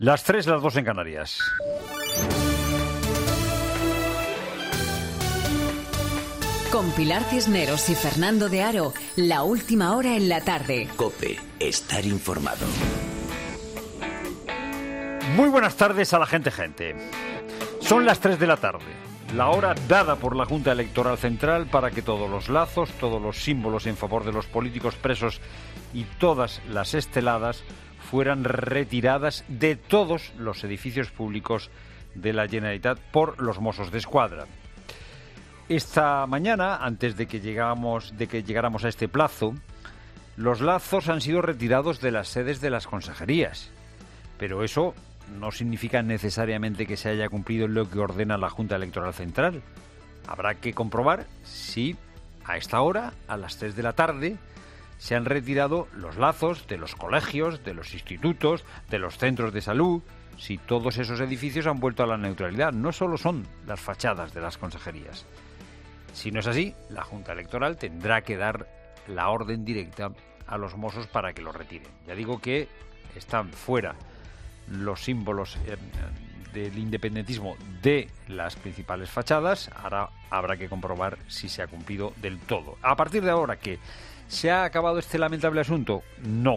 Las 3, las 2 en Canarias. Con Pilar Cisneros y Fernando de Aro, la última hora en la tarde. COPE, estar informado. Muy buenas tardes a la gente. Son las 3 de la tarde, la hora dada por la Junta Electoral Central para que todos los lazos, todos los símbolos en favor de los políticos presos y todas las esteladas fueran retiradas de todos los edificios públicos de la Generalitat por los Mossos d'Esquadra. Esta mañana, antes de que llegáramos a este plazo, los lazos han sido retirados de las sedes de las consejerías. Pero eso no significa necesariamente que se haya cumplido lo que ordena la Junta Electoral Central. Habrá que comprobar si a esta hora, a las 3 de la tarde, se han retirado los lazos de los colegios, de los institutos, de los centros de salud, si todos esos edificios han vuelto a la neutralidad. No solo son las fachadas de las consejerías. Si no es así, la Junta Electoral tendrá que dar la orden directa a los Mossos para que lo retiren. Ya digo que están fuera los símbolos del independentismo de las principales fachadas. Ahora habrá que comprobar si se ha cumplido del todo. A partir de ahora, ¿qué? ¿Se ha acabado este lamentable asunto? No.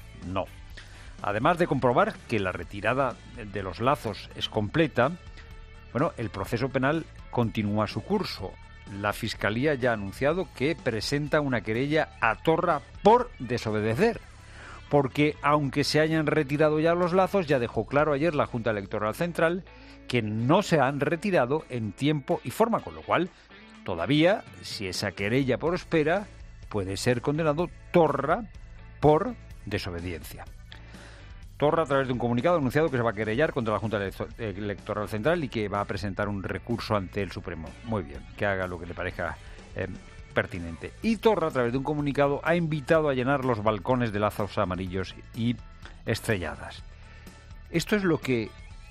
Además de comprobar que la retirada de los lazos es completa, el proceso penal continúa su curso. La Fiscalía ya ha anunciado que presenta una querella a Torra por desobedecer. Porque aunque se hayan retirado ya los lazos, ya dejó claro ayer la Junta Electoral Central que no se han retirado en tiempo y forma, con lo cual todavía, si esa querella prospera, puede ser condenado Torra por desobediencia. Torra, a través de un comunicado, ha anunciado que se va a querellar contra la Junta Electoral Central y que va a presentar un recurso ante el Supremo. Muy bien, que haga lo que le parezca pertinente. Y Torra, a través de un comunicado, ha invitado a llenar los balcones de lazos amarillos y estrelladas. Esto es lo que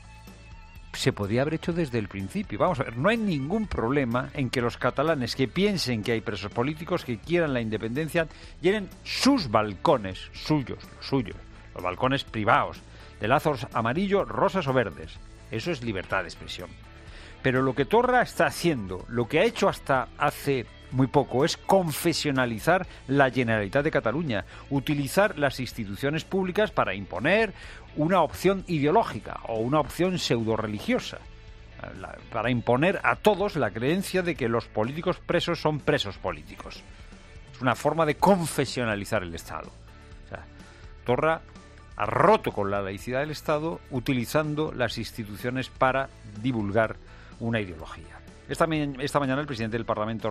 se podía haber hecho desde el principio. Vamos a ver, no hay ningún problema en que los catalanes que piensen que hay presos políticos, que quieran la independencia, llenen sus balcones, suyos, los balcones privados, de lazos amarillos, rosas o verdes. Eso es libertad de expresión. Pero lo que Torra está haciendo, lo que ha hecho hasta hace muy poco, es confesionalizar la Generalitat de Cataluña, utilizar las instituciones públicas para imponer una opción ideológica o una opción pseudo-religiosa, para imponer a todos la creencia de que los políticos presos son presos políticos. Es una forma de confesionalizar el Estado. O sea, Torra ha roto con la laicidad del Estado utilizando las instituciones para divulgar una ideología. Esta mañana el presidente del Parlamento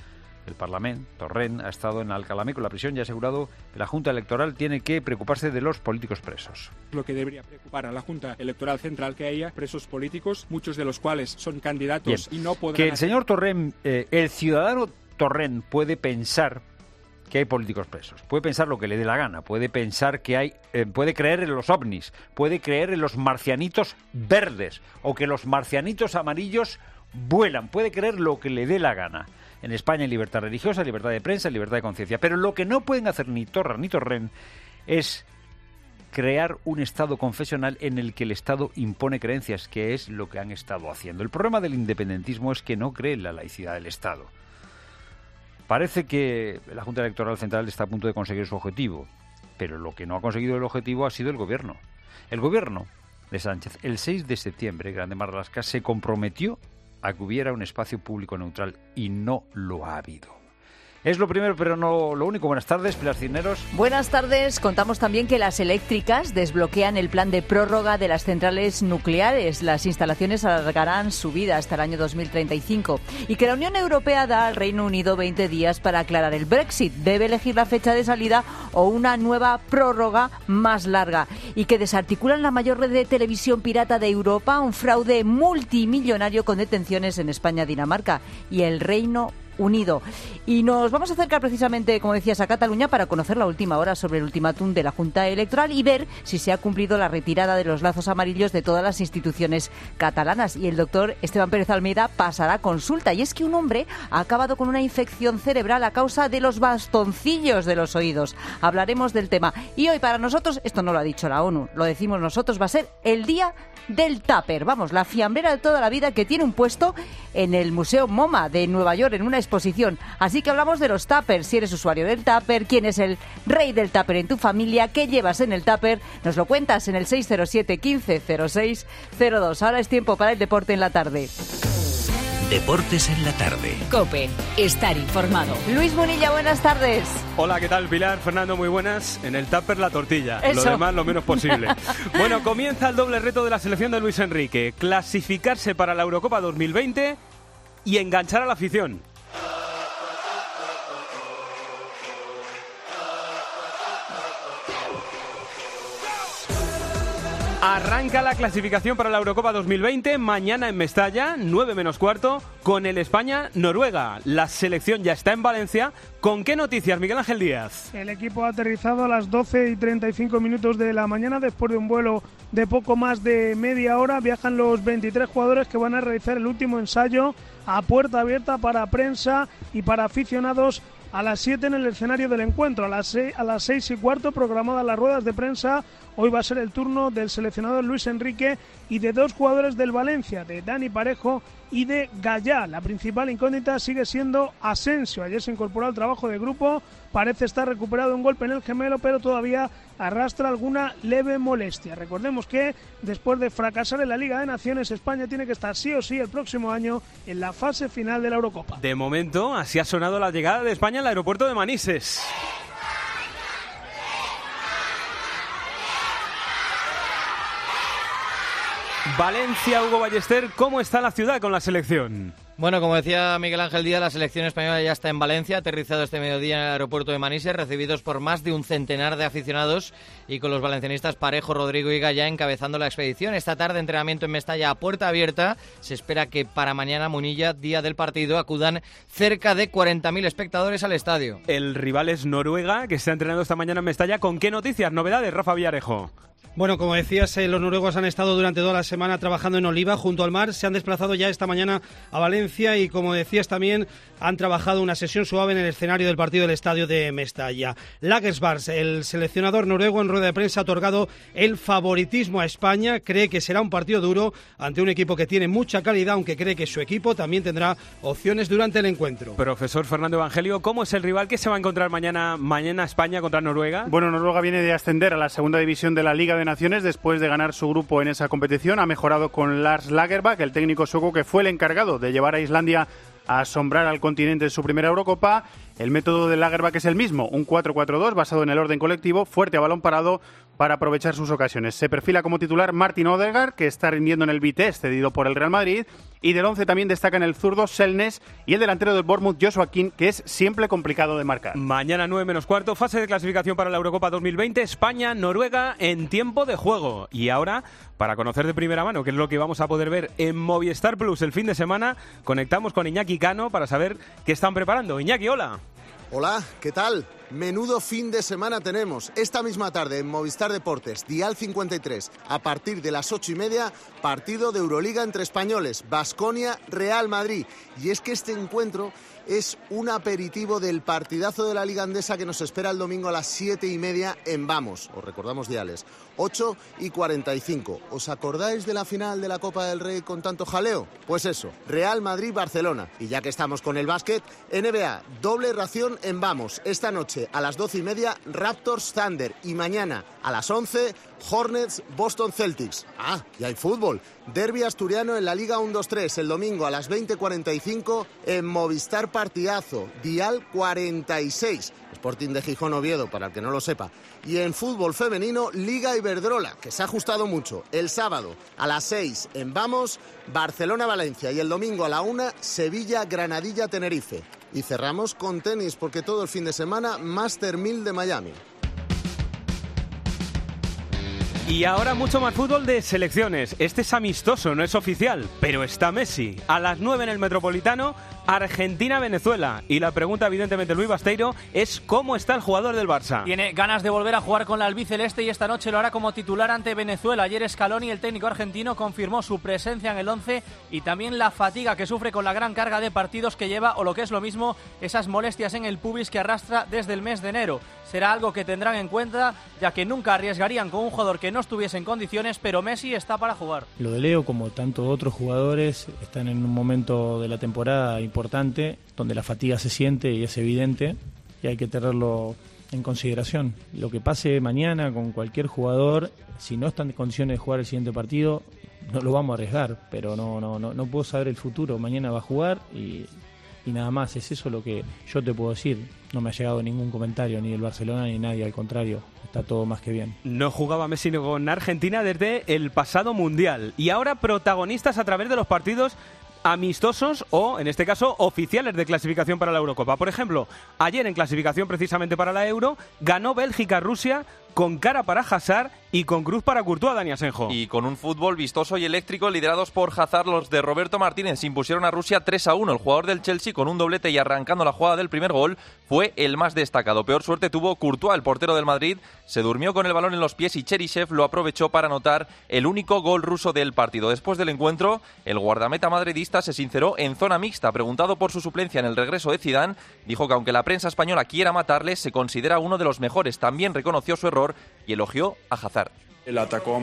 Torrent, ha estado en Alcalá con la prisión y ha asegurado que la Junta Electoral tiene que preocuparse de los políticos presos. Lo que debería preocupar a la Junta Electoral Central, que haya presos políticos, muchos de los cuales son candidatos. Bien. Y no podrán... Que el señor Torrent, el ciudadano Torrent, puede pensar que hay políticos presos, puede pensar lo que le dé la gana, puede pensar que puede creer en los ovnis, puede creer en los marcianitos verdes o que los marcianitos amarillos vuelan, puede creer lo que le dé la gana. En España hay libertad religiosa, libertad de prensa, libertad de conciencia, pero lo que no pueden hacer ni Torra ni Torrent es crear un Estado confesional en el que el Estado impone creencias, que es lo que han estado haciendo. El problema del independentismo es que no cree en la laicidad del Estado. Parece que la Junta Electoral Central está a punto de conseguir su objetivo, pero lo que no ha conseguido el objetivo ha sido el Gobierno. El Gobierno de Sánchez, el 6 de septiembre, Grande Marlaska, se comprometió a que hubiera un espacio público neutral y no lo ha habido. Es lo primero, pero no lo único. Buenas tardes, Pilar Cisneros. Buenas tardes. Contamos también que las eléctricas desbloquean el plan de prórroga de las centrales nucleares. Las instalaciones alargarán su vida hasta el año 2035 y que la Unión Europea da al Reino Unido 20 días para aclarar el Brexit. Debe elegir la fecha de salida o una nueva prórroga más larga y que desarticulan la mayor red de televisión pirata de Europa, un fraude multimillonario con detenciones en España, Dinamarca y el Reino Unido. Y nos vamos a acercar precisamente, como decías, a Cataluña para conocer la última hora sobre el ultimátum de la Junta Electoral y ver si se ha cumplido la retirada de los lazos amarillos de todas las instituciones catalanas. Y el doctor Esteban Pérez Almeida pasará consulta. Y es que un hombre ha acabado con una infección cerebral a causa de los bastoncillos de los oídos. Hablaremos del tema. Y hoy para nosotros, esto no lo ha dicho la ONU, lo decimos nosotros, va a ser el día del tupper. Vamos, la fiambrera de toda la vida que tiene un puesto en el Museo MoMA de Nueva York en una exposición. Así que hablamos de los tuppers, si eres usuario del tupper, quién es el rey del tupper en tu familia, qué llevas en el tupper, nos lo cuentas en el 607 15 06 02. Ahora es tiempo para el deporte en la tarde. Deportes en la tarde. COPE. Estar informado. Luis Munilla, buenas tardes. Hola, ¿qué tal, Pilar? Fernando, muy buenas. En el tupper la tortilla. Eso. Lo demás lo menos posible. Bueno, comienza el doble reto de la selección de Luis Enrique. Clasificarse para la Eurocopa 2020 y enganchar a la afición. Arranca la clasificación para la Eurocopa 2020 mañana en Mestalla, 9 menos cuarto, con el España-Noruega. La selección ya está en Valencia. ¿Con qué noticias, Miguel Ángel Díaz? El equipo ha aterrizado a las 12:35 de la mañana después de un vuelo de poco más de media hora. Viajan los 23 jugadores que van a realizar el último ensayo a puerta abierta para prensa y para aficionados a las 7 en el escenario del encuentro. A las 6:15 programadas las ruedas de prensa. Hoy va a ser el turno del seleccionador Luis Enrique y de dos jugadores del Valencia, de Dani Parejo y de Gallá. La principal incógnita sigue siendo Asensio. Ayer se incorporó al trabajo de grupo, parece estar recuperado un golpe en el gemelo, pero todavía arrastra alguna leve molestia. Recordemos que después de fracasar en la Liga de Naciones, España tiene que estar sí o sí el próximo año en la fase final de la Eurocopa. De momento, así ha sonado la llegada de España al aeropuerto de Manises. Valencia, Hugo Ballester, ¿cómo está la ciudad con la selección? Bueno, como decía Miguel Ángel Díaz, la selección española ya está en Valencia, aterrizado este mediodía en el aeropuerto de Manises, recibidos por más de un centenar de aficionados y con los valencianistas Parejo, Rodrigo y Gallá encabezando la expedición. Esta tarde entrenamiento en Mestalla a puerta abierta. Se espera que para mañana, Munilla, día del partido, acudan cerca de 40.000 espectadores al estadio. El rival es Noruega, que se ha entrenado esta mañana en Mestalla. ¿Con qué noticias, novedades, Rafa Villarejo? Bueno, como decías, los noruegos han estado durante toda la semana trabajando en Oliva, junto al mar. Se han desplazado ya esta mañana a Valencia y, como decías, también han trabajado una sesión suave en el escenario del partido del estadio de Mestalla. Lagersvars, el seleccionador noruego, en rueda de prensa ha otorgado el favoritismo a España. Cree que será un partido duro ante un equipo que tiene mucha calidad, aunque cree que su equipo también tendrá opciones durante el encuentro. Profesor Fernando Evangelio, ¿cómo es el rival que se va a encontrar mañana España contra Noruega? Bueno, Noruega viene de ascender a la segunda división de la Liga de Naciones después de ganar su grupo en esa competición. Ha mejorado con Lars Lagerbäck, el técnico sueco que fue el encargado de llevar a Islandia a asombrar al continente en su primera Eurocopa. El método de Lagerbäck es el mismo, un 4-4-2 basado en el orden colectivo, fuerte a balón parado para aprovechar sus ocasiones. Se perfila como titular Martin Odegaard, que está rindiendo en el Vitesse, cedido por el Real Madrid, y del 11 también destacan el zurdo Selnes y el delantero del Bournemouth Joshua King, que es siempre complicado de marcar. Mañana 9 menos cuarto, fase de clasificación para la Eurocopa 2020, España, Noruega en tiempo de juego. Y ahora, para conocer de primera mano qué es lo que vamos a poder ver en Movistar Plus el fin de semana, conectamos con Iñaki Cano para saber qué están preparando. Iñaki, hola. Hola, ¿qué tal? Menudo fin de semana tenemos. Esta misma tarde en Movistar Deportes, Dial 53, a partir de las 8:30, partido de Euroliga entre españoles, Baskonia, Real Madrid. Y es que este encuentro es un aperitivo del partidazo de la Liga Andesa que nos espera el domingo a las 7:30 en Vamos. Os recordamos diales, 8:45. ¿Os acordáis de la final de la Copa del Rey con tanto jaleo? Pues eso, Real Madrid-Barcelona. Y ya que estamos con el básquet, NBA, doble ración en Vamos. Esta noche a las 12:30, Raptors Thunder. Y mañana a las 11, Hornets Boston Celtics. Ah, y hay fútbol. Derbi asturiano en la Liga 1-2-3 el domingo a las 20:45 en Movistar Partidazo, Dial 46. Sporting de Gijón Oviedo, para el que no lo sepa. Y en fútbol femenino, Liga Iberdrola, que se ha ajustado mucho. El sábado a las 6 en Vamos, Barcelona-Valencia. Y el domingo a la 1, Sevilla-Granadilla-Tenerife. Y cerramos con tenis, porque todo el fin de semana, Master 1000 de Miami. Y ahora mucho más fútbol de selecciones. Este es amistoso, no es oficial, pero está Messi. A las 9 en el Metropolitano, Argentina-Venezuela. Y la pregunta, evidentemente, Luis Basteiro, es ¿cómo está el jugador del Barça? Tiene ganas de volver a jugar con la albiceleste y esta noche lo hará como titular ante Venezuela. Ayer Scaloni, el técnico argentino, confirmó su presencia en el 11 y también la fatiga que sufre con la gran carga de partidos que lleva, o lo que es lo mismo, esas molestias en el pubis que arrastra desde el mes de enero. Será algo que tendrán en cuenta, ya que nunca arriesgarían con un jugador que no estuviese en condiciones, pero Messi está para jugar. Lo de Leo, como tantos otros jugadores, están en un momento de la temporada importante, donde la fatiga se siente y es evidente, y hay que tenerlo en consideración. Lo que pase mañana con cualquier jugador, si no está en condiciones de jugar el siguiente partido, no lo vamos a arriesgar, pero no puedo saber el futuro. Mañana va a jugar y nada más, es eso lo que yo te puedo decir. No me ha llegado ningún comentario, ni del Barcelona ni nadie, al contrario, está todo más que bien. No jugaba Messi con Argentina desde el pasado Mundial y ahora protagonistas a través de los partidos amistosos o, en este caso, oficiales de clasificación para la Eurocopa. Por ejemplo, ayer en clasificación precisamente para la Euro, ganó Bélgica-Rusia con cara para Hazard y con cruz para Courtois, Dani Asenjo. Y con un fútbol vistoso y eléctrico, liderados por Hazard, los de Roberto Martínez se impusieron a Rusia 3-1. El jugador del Chelsea, con un doblete y arrancando la jugada del primer gol, fue el más destacado. Peor suerte tuvo Courtois, el portero del Madrid. Se durmió con el balón en los pies y Cheryshev lo aprovechó para anotar el único gol ruso del partido. Después del encuentro, el guardameta madridista se sinceró en zona mixta. Preguntado por su suplencia en el regreso de Zidane, dijo que aunque la prensa española quiera matarle, se considera uno de los mejores. También reconoció su error y elogió a Hazard. El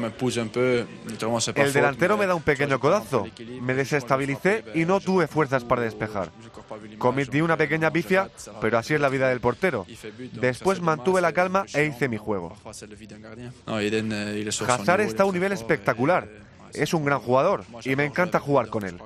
delantero me da un pequeño codazo, me desestabilicé y no tuve fuerzas para despejar. Cometí una pequeña pifia, pero así es la vida del portero. Después mantuve la calma e hice mi juego. Hazard está a un nivel espectacular. Es un gran jugador y me encanta jugar con él.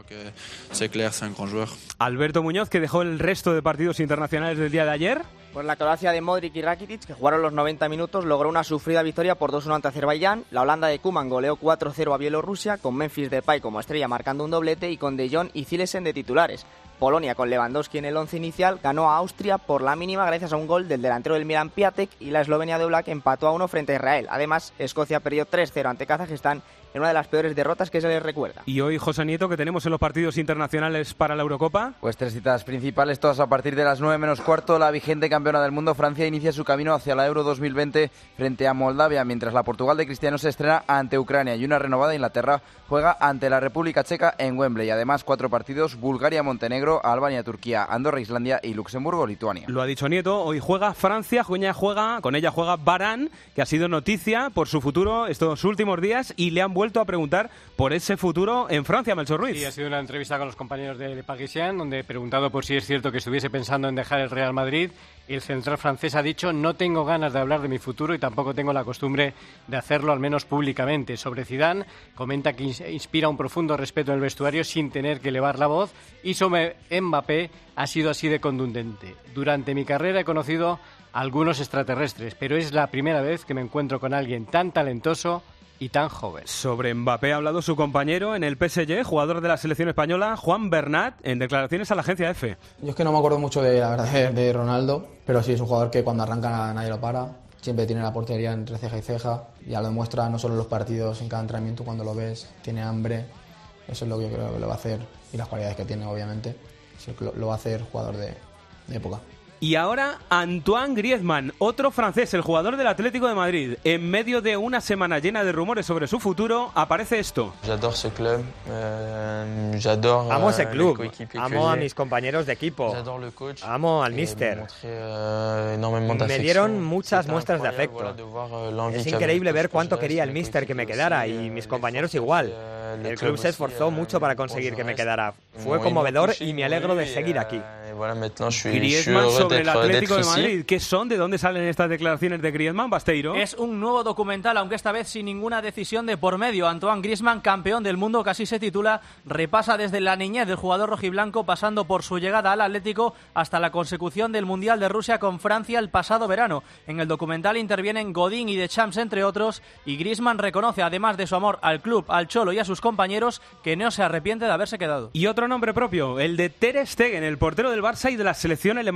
Alberto Muñoz, que dejó el resto de partidos internacionales del día de ayer. Pues la Croacia de Modric y Rakitic, que jugaron los 90 minutos, logró una sufrida victoria por 2-1 ante Azerbaiyán. La Holanda de Koeman goleó 4-0 a Bielorrusia, con Memphis Depay como estrella marcando un doblete y con De Jong y Zilesen de titulares. Polonia, con Lewandowski en el 11 inicial, ganó a Austria por la mínima gracias a un gol del delantero del Milan Piatek, y la Eslovenia de Oblak empató a 1 frente a Israel. Además, Escocia perdió 3-0 ante Kazajistán en una de las peores derrotas que se les recuerda. Y hoy, José Nieto, ¿qué tenemos en los partidos internacionales para la Eurocopa? Pues 3 citas principales, todas a partir de las 9 menos cuarto. La vigente campeona del mundo, Francia, inicia su camino hacia la Euro 2020 frente a Moldavia, mientras la Portugal de Cristiano se estrena ante Ucrania y una renovada Inglaterra juega ante la República Checa en Wembley. Además, 4 partidos: Bulgaria, Montenegro, Albania, Turquía, Andorra, Islandia y Luxemburgo, Lituania. Lo ha dicho Nieto, hoy juega Francia, con ella juega Varane, que ha sido noticia por su futuro estos últimos días, y le han vuelto a preguntar por ese futuro en Francia, Melchor Ruiz. Sí, ha sido una entrevista con los compañeros de Le Parisien, donde preguntado por si es cierto que estuviese pensando en dejar el Real Madrid, el central francés ha dicho: no tengo ganas de hablar de mi futuro y tampoco tengo la costumbre de hacerlo, al menos públicamente. Sobre Zidane, comenta que inspira un profundo respeto en el vestuario sin tener que elevar la voz, y sobre Mbappé ha sido así de contundente: durante mi carrera he conocido a algunos extraterrestres, pero es la primera vez que me encuentro con alguien tan talentoso y tan joven. Sobre Mbappé ha hablado su compañero en el PSG, jugador de la selección española, Juan Bernat, en declaraciones a la agencia EFE. Yo es que no me acuerdo mucho de Ronaldo, pero sí es un jugador que cuando arranca nadie lo para. Siempre tiene la portería entre ceja y ceja. Ya lo demuestra no solo en los partidos, en cada entrenamiento cuando lo ves. Tiene hambre. Eso es lo que yo creo que lo va a hacer. Y las cualidades que tiene, obviamente. Lo va a hacer jugador de época. Y ahora Antoine Griezmann, otro francés, el jugador del Atlético de Madrid. En medio de una semana llena de rumores sobre su futuro, aparece esto. Amo ese club, amo a mis compañeros de equipo, amo al míster. Me dieron muchas muestras de afecto. Es increíble ver cuánto quería el míster que me quedara, y mis compañeros igual. El club se esforzó mucho para conseguir que me quedara. Fue conmovedor y me alegro de seguir aquí. Griezmann sobre el Atlético de Madrid. ¿Qué son? ¿De dónde salen estas declaraciones de Griezmann, Basteiro? Es un nuevo documental, aunque esta vez sin ninguna decisión de por medio. Antoine Griezmann, campeón del mundo, que así se titula, repasa desde la niñez del jugador rojiblanco, pasando por su llegada al Atlético hasta la consecución del Mundial de Rusia con Francia el pasado verano. En el documental intervienen Godín y Deschamps, entre otros, y Griezmann reconoce, además de su amor al club, al Cholo y a sus compañeros, que no se arrepiente de haberse quedado. Y otro nombre propio, el de Ter Stegen, el portero del Barça y de la selección alemana,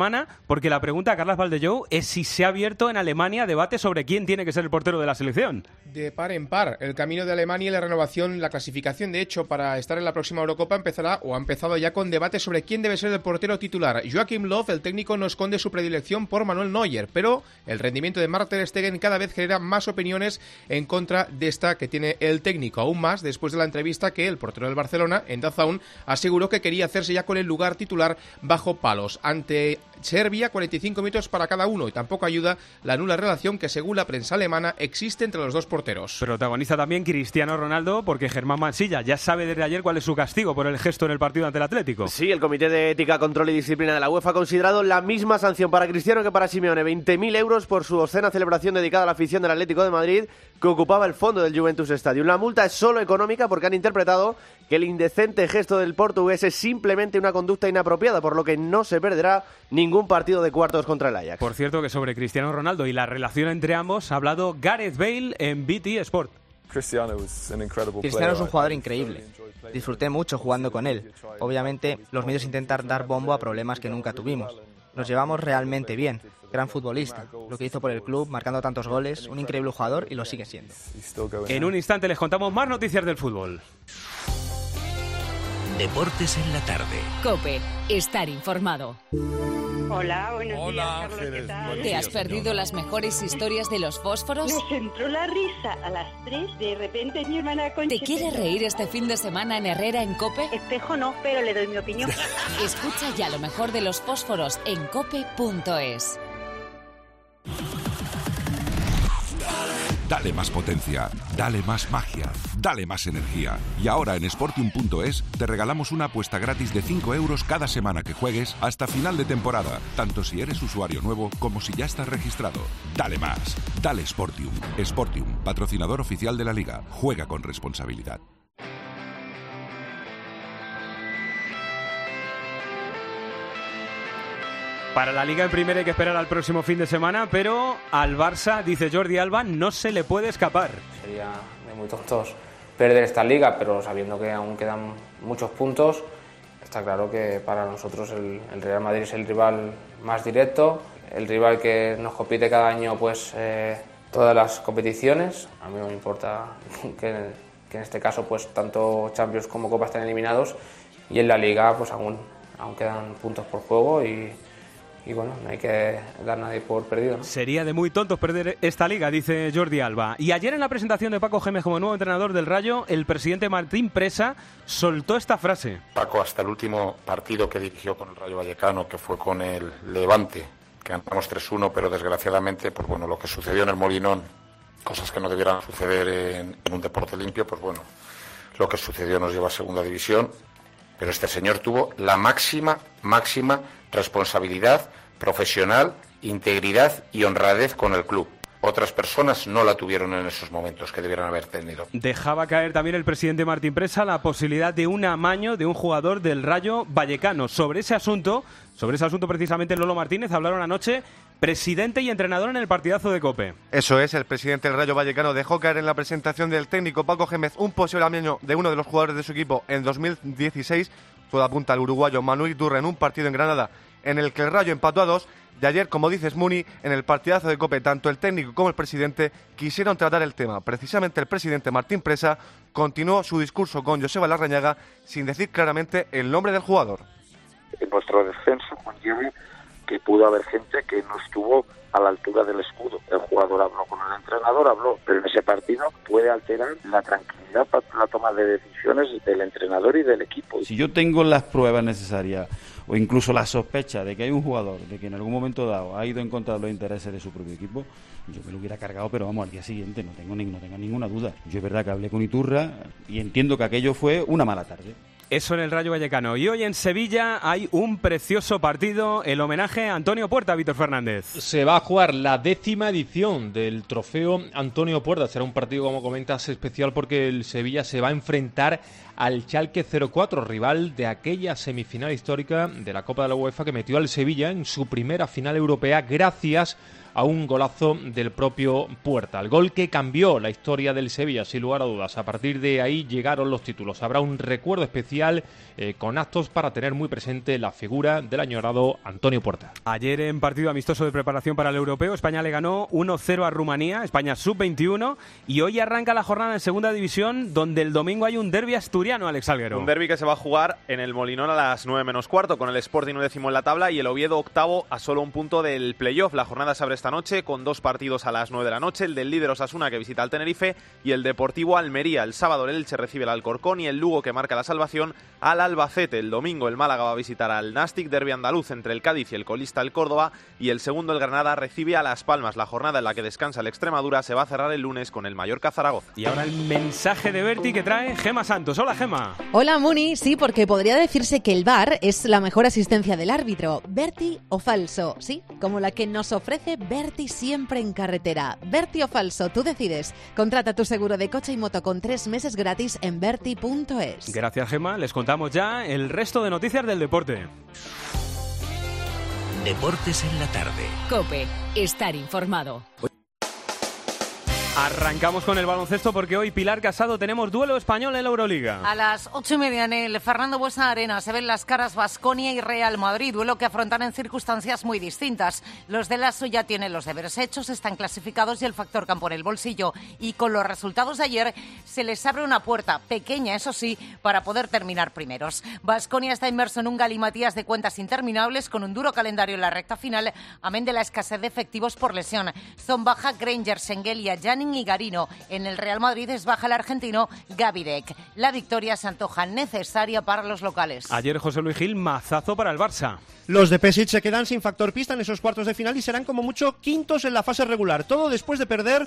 porque la pregunta a Carles Valdellou es si se ha abierto en Alemania debate sobre quién tiene que ser el portero de la selección. De par en par, el camino de Alemania y la renovación, la clasificación, de hecho, para estar en la próxima Eurocopa empezará o ha empezado ya con debate sobre quién debe ser el portero titular. Joachim Löw, el técnico, no esconde su predilección por Manuel Neuer, pero el rendimiento de Marc ter Stegen cada vez genera más opiniones en contra de esta que tiene el técnico, aún más después de la entrevista que el portero del Barcelona, en DAZN, aseguró que quería hacerse ya con el lugar titular bajo palos. Ante Serbia, 45 minutos para cada uno, y tampoco ayuda la nula relación que, según la prensa alemana, existe entre los dos porteros. Protagoniza también Cristiano Ronaldo, porque Germán Mansilla ya sabe desde ayer cuál es su castigo por el gesto en el partido ante el Atlético. Sí, el Comité de Ética, Control y Disciplina de la UEFA ha considerado la misma sanción para Cristiano que para Simeone, 20.000 euros por su obscena celebración dedicada a la afición del Atlético de Madrid, que ocupaba el fondo del Juventus Stadium. La multa es solo económica porque han interpretado que el indecente gesto del portugués es simplemente una conducta inapropiada, por lo que no se perderá ningún partido de cuartos contra el Ajax. Por cierto, que sobre Cristiano Ronaldo y la relación entre ambos ha hablado Gareth Bale en BT Sport. Cristiano es un jugador increíble. Disfruté mucho jugando con él. Obviamente, los medios intentan dar bombo a problemas que nunca tuvimos. Nos llevamos realmente bien. Gran futbolista. Lo que hizo por el club, marcando tantos goles, un increíble jugador y lo sigue siendo. En un instante les contamos más noticias del fútbol. Deportes en la tarde. COPE. Estar informado. Hola, buenos días, Carlos, ¿qué tal? ¿Te has perdido las mejores historias de los fósforos? Nos entró la risa a las 3, de repente mi hermana Concha... ¿Te quieres reír este fin de semana en Herrera en COPE? Espejo no, pero le doy mi opinión. Escucha ya lo mejor de los fósforos en cope.es. Dale más potencia, dale más magia, dale más energía. Y ahora en Sportium.es te regalamos una apuesta gratis de 5 euros cada semana que juegues hasta final de temporada, tanto si eres usuario nuevo como si ya estás registrado. Dale más, dale Sportium. Sportium, patrocinador oficial de la Liga. Juega con responsabilidad. Para la Liga en Primera hay que esperar al próximo fin de semana, pero al Barça, dice Jordi Alba, no se le puede escapar. Sería de muy tontos perder esta Liga, pero sabiendo que aún quedan muchos puntos, está claro que para nosotros el Real Madrid es el rival más directo, el rival que nos compite cada año pues todas las competiciones. A mí no me importa que en este caso pues tanto Champions como Copa estén eliminados, y en la Liga pues aún quedan puntos por juego y bueno, no hay que dar a nadie por perdido, ¿no? Sería de muy tontos perder esta Liga, dice Jordi Alba. Y ayer en la presentación de Paco Gémez como nuevo entrenador del Rayo, el presidente Martín Presa soltó esta frase. Paco, hasta el último partido que dirigió con el Rayo Vallecano, que fue con el Levante, que ganamos 3-1, pero desgraciadamente, pues bueno, lo que sucedió en el Molinón, cosas que no debieran suceder en un deporte limpio, pues bueno, lo que sucedió nos lleva a segunda división. Pero este señor tuvo la máxima responsabilidad profesional, integridad y honradez con el club. Otras personas no la tuvieron en esos momentos que debieran haber tenido. Dejaba caer también el presidente Martín Presa la posibilidad de un amaño de un jugador del Rayo Vallecano. Sobre ese asunto precisamente Lolo Martínez hablaron anoche, presidente y entrenador en el partidazo de COPE. Eso es, el presidente del Rayo Vallecano dejó caer en la presentación del técnico Paco Gémez un posible amaño de uno de los jugadores de su equipo en 2016. Todo apunta al uruguayo Manuel Iturra en un partido en Granada en el que el Rayo empató a 2. Y ayer, como dices Muni, en el partidazo de COPE, tanto el técnico como el presidente quisieron tratar el tema. Precisamente el presidente Martín Presa continuó su discurso con Joseba Larrañaga sin decir claramente el nombre del jugador. En nuestro descenso conlleva que pudo haber gente que no estuvo a la altura del escudo. El jugador habló con el entrenador, pero en ese partido puede alterar la tranquilidad para la toma de decisiones del entrenador y del equipo. Si yo tengo las pruebas necesarias o incluso la sospecha de que hay un jugador de que en algún momento dado ha ido en contra de los intereses de su propio equipo, yo me lo hubiera cargado, pero vamos, al día siguiente no tengo ninguna duda. Yo es verdad que hablé con Iturra y entiendo que aquello fue una mala tarde. Eso en el Rayo Vallecano. Y hoy en Sevilla hay un precioso partido, el homenaje a Antonio Puerta, Víctor Fernández. Se va a jugar la 10ª edición del trofeo Antonio Puerta. Será un partido, como comentas, especial porque el Sevilla se va a enfrentar al Schalke 04, rival de aquella semifinal histórica de la Copa de la UEFA que metió al Sevilla en su primera final europea gracias a un golazo del propio Puerta. El gol que cambió la historia del Sevilla, sin lugar a dudas. A partir de ahí llegaron los títulos. Habrá un recuerdo especial con actos para tener muy presente la figura del añorado Antonio Puerta. Ayer en partido amistoso de preparación para el Europeo, España le ganó 1-0 a Rumanía, España sub-21, y hoy arranca la jornada en segunda división, donde el domingo hay un derbi asturiano, Alex Alguero. Un derbi que se va a jugar en el Molinón a las 9 menos cuarto, con el Sporting 10º en la tabla y el Oviedo 8º a solo un punto del playoff. La jornada se abre esta noche con 2 partidos a las 9 de la noche, el del líder Osasuna que visita al Tenerife y el Deportivo Almería. El sábado el Elche recibe al Alcorcón y el Lugo, que marca la salvación, al Albacete. El domingo el Málaga va a visitar al Nastic, derbi andaluz entre el Cádiz y el colista el Córdoba, y el segundo el Granada recibe a Las Palmas. La jornada en la que descansa el Extremadura se va a cerrar el lunes con el Mallorca Zaragoza. Y ahora el mensaje de Berti que trae Gema Santos. Hola, Gema. Hola, Muni. Sí, porque podría decirse que el VAR es la mejor asistencia del árbitro. ¿Berti o falso? Sí, como la que nos ofrece Berti siempre en carretera. ¿Berti o falso? Tú decides. Contrata tu seguro de coche y moto con 3 meses gratis en berti.es. Gracias, Gema. Les contamos ya el resto de noticias del deporte. Deportes en la tarde. COPE. Estar informado. Arrancamos con el baloncesto porque hoy, Pilar Casado, tenemos duelo español en la Euroliga. A las 8:30 en el Fernando Buesa Arena se ven las caras Baskonia y Real Madrid, duelo que afrontan en circunstancias muy distintas. Los de Lasso ya tienen los deberes hechos, están clasificados y el factor campo en el bolsillo. Y con los resultados de ayer se les abre una puerta, pequeña eso sí, para poder terminar primeros. Baskonia está inmerso en un galimatías de cuentas interminables con un duro calendario en la recta final, amén de la escasez de efectivos por lesión. Son baja Granger, Sengelia, Janning y Garino. En el Real Madrid es baja el argentino Gavidec. La victoria se antoja necesaria para los locales. Ayer José Luis Gil, mazazo para el Barça. Los de Pesic se quedan sin factor pista en esos cuartos de final y serán como mucho quintos en la fase regular. Todo después de perder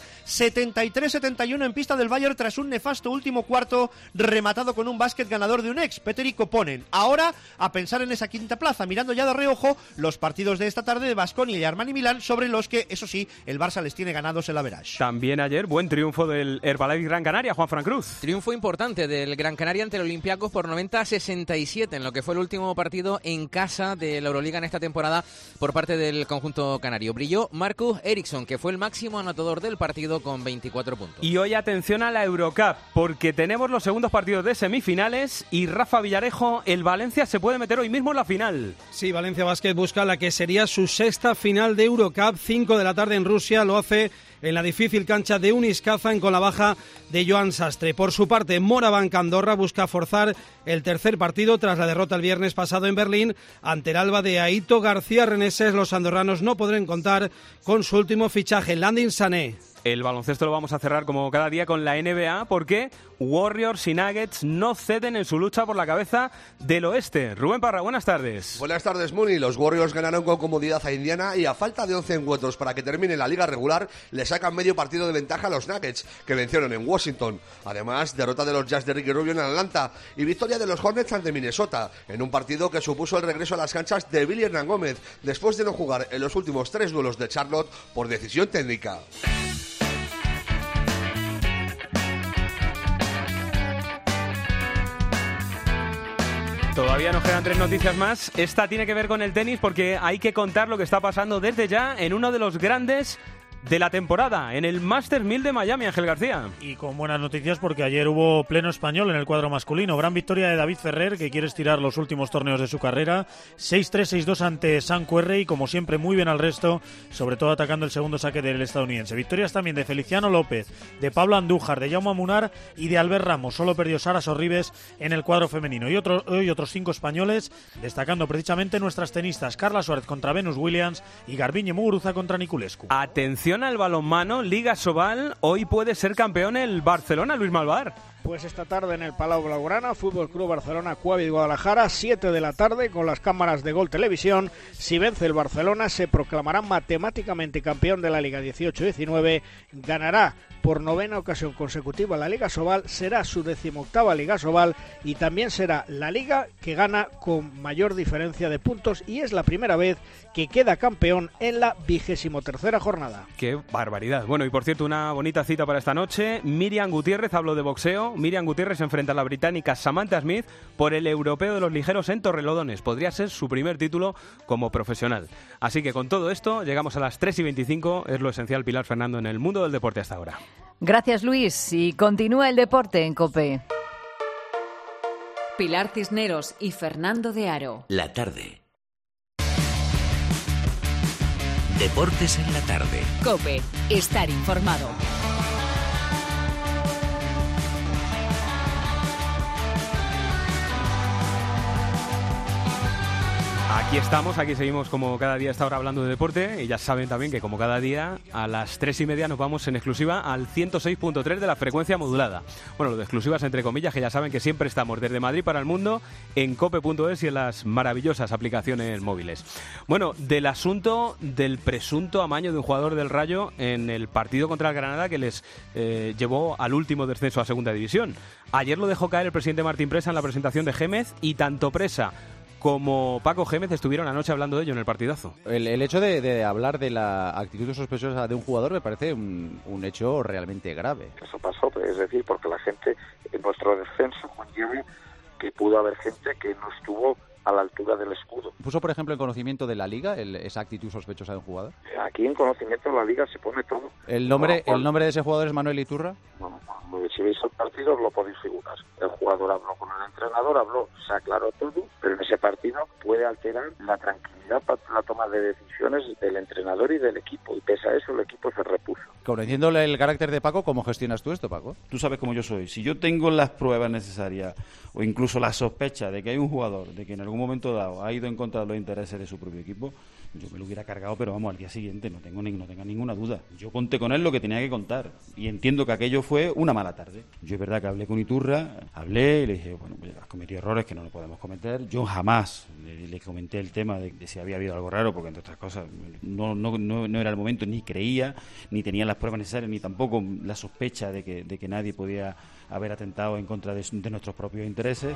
73-71 en pista del Bayern tras un nefasto último cuarto rematado con un básquet ganador de un ex, Peter Koponen. Ahora a pensar en esa quinta plaza, mirando ya de reojo los partidos de esta tarde de Baskonia y Armani Milán, sobre los que, eso sí, el Barça les tiene ganados el average. También ayer buen triunfo del Herbalife Gran Canaria, Juan Fran Cruz. Triunfo importante del Gran Canaria ante el Olympiacos por 90-67 en lo que fue el último partido en casa de la Euroliga en esta temporada por parte del conjunto canario. Brilló Marcus Eriksson, que fue el máximo anotador del partido con 24 puntos. Y hoy atención a la Eurocup, porque tenemos los segundos partidos de semifinales y Rafa Villarejo, el Valencia se puede meter hoy mismo en la final. Sí, Valencia Basket busca la que sería su sexta final de Eurocup, 5 de la tarde en Rusia, lo hace en la difícil cancha de Unis Kazan con la baja de Joan Sastre. Por su parte, Morabanc Andorra busca forzar el tercer partido tras la derrota el viernes pasado en Berlín ante el Alba de Aito García Reneses. Los andorranos no podrán contar con su último fichaje, Landin Sané. El baloncesto lo vamos a cerrar como cada día con la NBA porque Warriors y Nuggets no ceden en su lucha por la cabeza del oeste. Rubén Parra, buenas tardes. Buenas tardes, Muni. Los Warriors ganaron con comodidad a Indiana y a falta de 11 encuentros para que termine la liga regular, le sacan medio partido de ventaja a los Nuggets, que vencieron en Washington. Además, derrota de los Jazz de Ricky Rubio en Atlanta y victoria de los Hornets ante Minnesota, en un partido que supuso el regreso a las canchas de Billy Hernán Gómez, después de no jugar en los últimos 3 duelos de Charlotte por decisión técnica. Todavía nos quedan 3 noticias más. Esta tiene que ver con el tenis porque hay que contar lo que está pasando desde ya en uno de los grandes de la temporada, en el Masters 1000 de Miami, Ángel García. Y con buenas noticias porque ayer hubo pleno español en el cuadro masculino. Gran victoria de David Ferrer, que quiere estirar los últimos torneos de su carrera. 6-3, 6-2 ante Sam Querrey y como siempre muy bien al resto, sobre todo atacando el segundo saque del estadounidense. Victorias también de Feliciano López, de Pablo Andújar, de Jaume Munar y de Albert Ramos. Solo perdió Sara Sorribes en el cuadro femenino. Y hoy otros 5 españoles, destacando precisamente nuestras tenistas Carla Suárez contra Venus Williams y Garbiñe Muguruza contra Niculescu. Atención al balonmano, Liga Sobal, hoy puede ser campeón el Barcelona, Luis Malvar. Pues esta tarde en el Palau Blaugrana, Fútbol Club Barcelona, Cuavi Guadalajara, 7 de la tarde con las cámaras de Gol Televisión. Si vence el Barcelona, se proclamará matemáticamente campeón de la Liga 18-19, ganará por 9ª ocasión consecutiva la Liga Sobal, será su 18ª Liga Sobal y también será la liga que gana con mayor diferencia de puntos y es la primera vez que queda campeón en la 23ª jornada. ¡Qué barbaridad! Bueno, y por cierto, una bonita cita para esta noche. Miriam Gutiérrez habló de boxeo sábado, Miriam Gutiérrez se enfrenta a la británica Samantha Smith por el Europeo de los Ligeros en Torrelodones. Podría ser su primer título como profesional. Así que con todo esto, llegamos a las 3:25. Es lo esencial, Pilar Fernando, en el mundo del deporte hasta ahora. Gracias, Luis. Y continúa el deporte en COPE. Pilar Cisneros y Fernando de Aro. La tarde. Deportes en la tarde. COPE. Estar informado. Aquí estamos, aquí seguimos como cada día a esta hora hablando de deporte y ya saben también que como cada día a las 3:30 nos vamos en exclusiva al 106.3 de la frecuencia modulada. Bueno, lo de exclusivas entre comillas, que ya saben que siempre estamos desde Madrid para el mundo en cope.es y en las maravillosas aplicaciones móviles. Bueno, del asunto del presunto amaño de un jugador del Rayo en el partido contra el Granada que les llevó al último descenso a Segunda División. Ayer lo dejó caer el presidente Martín Presa en la presentación de Gémez y tanto Presa como Paco Gémez estuvieron anoche hablando de ello en el partidazo. El hecho de hablar de la actitud sospechosa de un jugador me parece un hecho realmente grave. Eso pasó, es decir, porque la gente en nuestro descenso conlleva que pudo haber gente que no estuvo a la altura del escudo. ¿Puso, por ejemplo, en conocimiento de la Liga esa actitud sospechosa de un jugador? Aquí en conocimiento de la Liga se pone todo. ¿El nombre de ese jugador es Manuel Iturra? Bueno, si veis el partido lo podéis figurar. El jugador habló con el entrenador, se aclaró todo, pero en ese partido puede alterar la tranquilidad para la toma de decisiones del entrenador y del equipo, y pese a eso el equipo se repuso. Conociéndole el carácter de Paco, ¿cómo gestionas tú esto, Paco? Tú sabes cómo yo soy. Si yo tengo las pruebas necesarias o incluso la sospecha de que hay un jugador de que en algún momento dado ha ido en contra de los intereses de su propio equipo, yo me lo hubiera cargado, pero vamos, al día siguiente no tenga ninguna duda. Yo conté con él lo que tenía que contar y entiendo que aquello fue una mala tarde. Yo es verdad que hablé con Iturra, y le dije, bueno, pues has cometido errores que no lo podemos cometer. Yo jamás le comenté el tema de si había habido algo raro, porque entre otras cosas no era el momento, ni creía, ni tenía las pruebas necesarias, ni tampoco la sospecha de que nadie podía haber atentado en contra de nuestros propios intereses.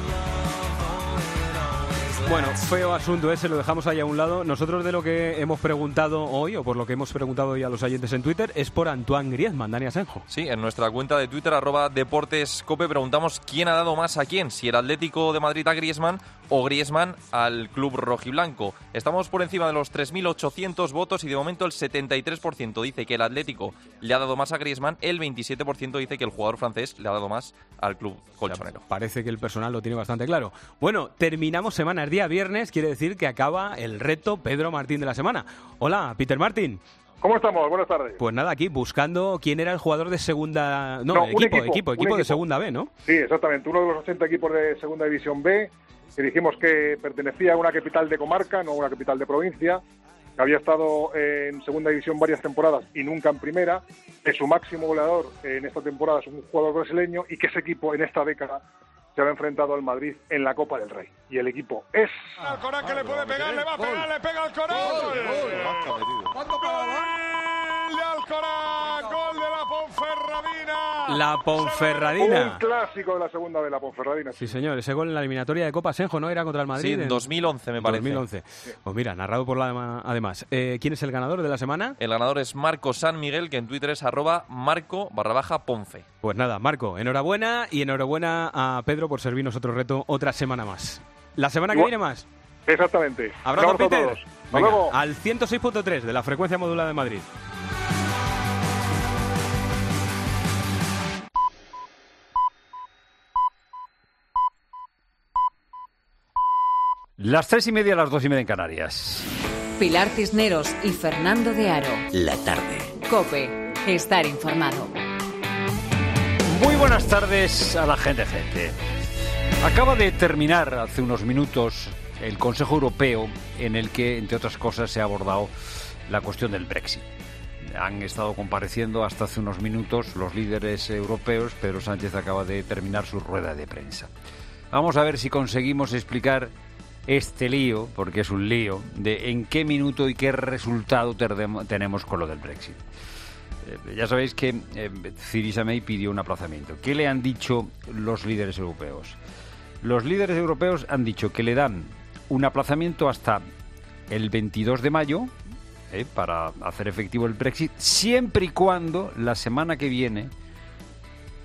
Bueno, feo asunto ese, lo dejamos ahí a un lado. Nosotros de lo que hemos preguntado hoy, o por lo que hemos preguntado hoy a los oyentes en Twitter, es por Antoine Griezmann, Dani Asenjo. Sí, en nuestra cuenta de Twitter, @DeportesCope, preguntamos quién ha dado más a quién, si el Atlético de Madrid a Griezmann o Griezmann al club rojiblanco. Estamos por encima de los 3.800 votos y de momento el 73% dice que el Atlético le ha dado más a Griezmann, el 27% dice que el jugador francés le ha dado más al club colchonero. Parece que el personal lo tiene bastante claro. Bueno, terminamos semana, el día viernes, quiere decir que acaba el reto Pedro Martín de la semana. Hola, Peter Martín. ¿Cómo estamos? Buenas tardes. Pues nada, aquí buscando quién era el jugador de segunda... No, equipo de segunda B, ¿no? Sí, exactamente. Uno de los 80 equipos de segunda división B, que dijimos que pertenecía a una capital de comarca, no a una capital de provincia, que había estado en segunda división varias temporadas y nunca en primera, que su máximo goleador en esta temporada es un jugador brasileño y que ese equipo en esta década se había enfrentado al Madrid en la Copa del Rey. Y el equipo es... Alcoraz, que le puede pegar, le va a pegar, le pega Alcoraz. ¡Gol de Alcoraz! ¡Gol de la Ponferradina! La Ponferradina. Un clásico de la segunda de la Ponferradina. Sí, señor. Ese gol en la eliminatoria de Copa Asenjo, ¿no? Era contra el Madrid. Sí, en 2011 me parece. 2011. Pues mira, narrado por la... Además, ¿quién es el ganador de la semana? El ganador es Marco San Miguel, que en Twitter es @Marco_Ponfe. Pues nada, Marco, enhorabuena y enhorabuena a Pedro por servirnos otro reto otra semana más. ¿La semana que viene más? Exactamente. ¿Abrazo, Peter? Venga, luego. Al 106.3 de la frecuencia modulada de Madrid. Las 3:30, las 2:30 en Canarias. Pilar Cisneros y Fernando de Aro. La tarde. COPE. Estar informado. Muy buenas tardes a la gente. Acaba de terminar hace unos minutos el Consejo Europeo en el que, entre otras cosas, se ha abordado la cuestión del Brexit. Han estado compareciendo hasta hace unos minutos los líderes europeos. Pedro Sánchez acaba de terminar su rueda de prensa. Vamos a ver si conseguimos explicar este lío, porque es un lío, de en qué minuto y qué resultado tenemos con lo del Brexit. Ya sabéis que Theresa May pidió un aplazamiento. ¿Qué le han dicho los líderes europeos? Los líderes europeos han dicho que le dan un aplazamiento hasta el 22 de mayo para hacer efectivo el Brexit, siempre y cuando la semana que viene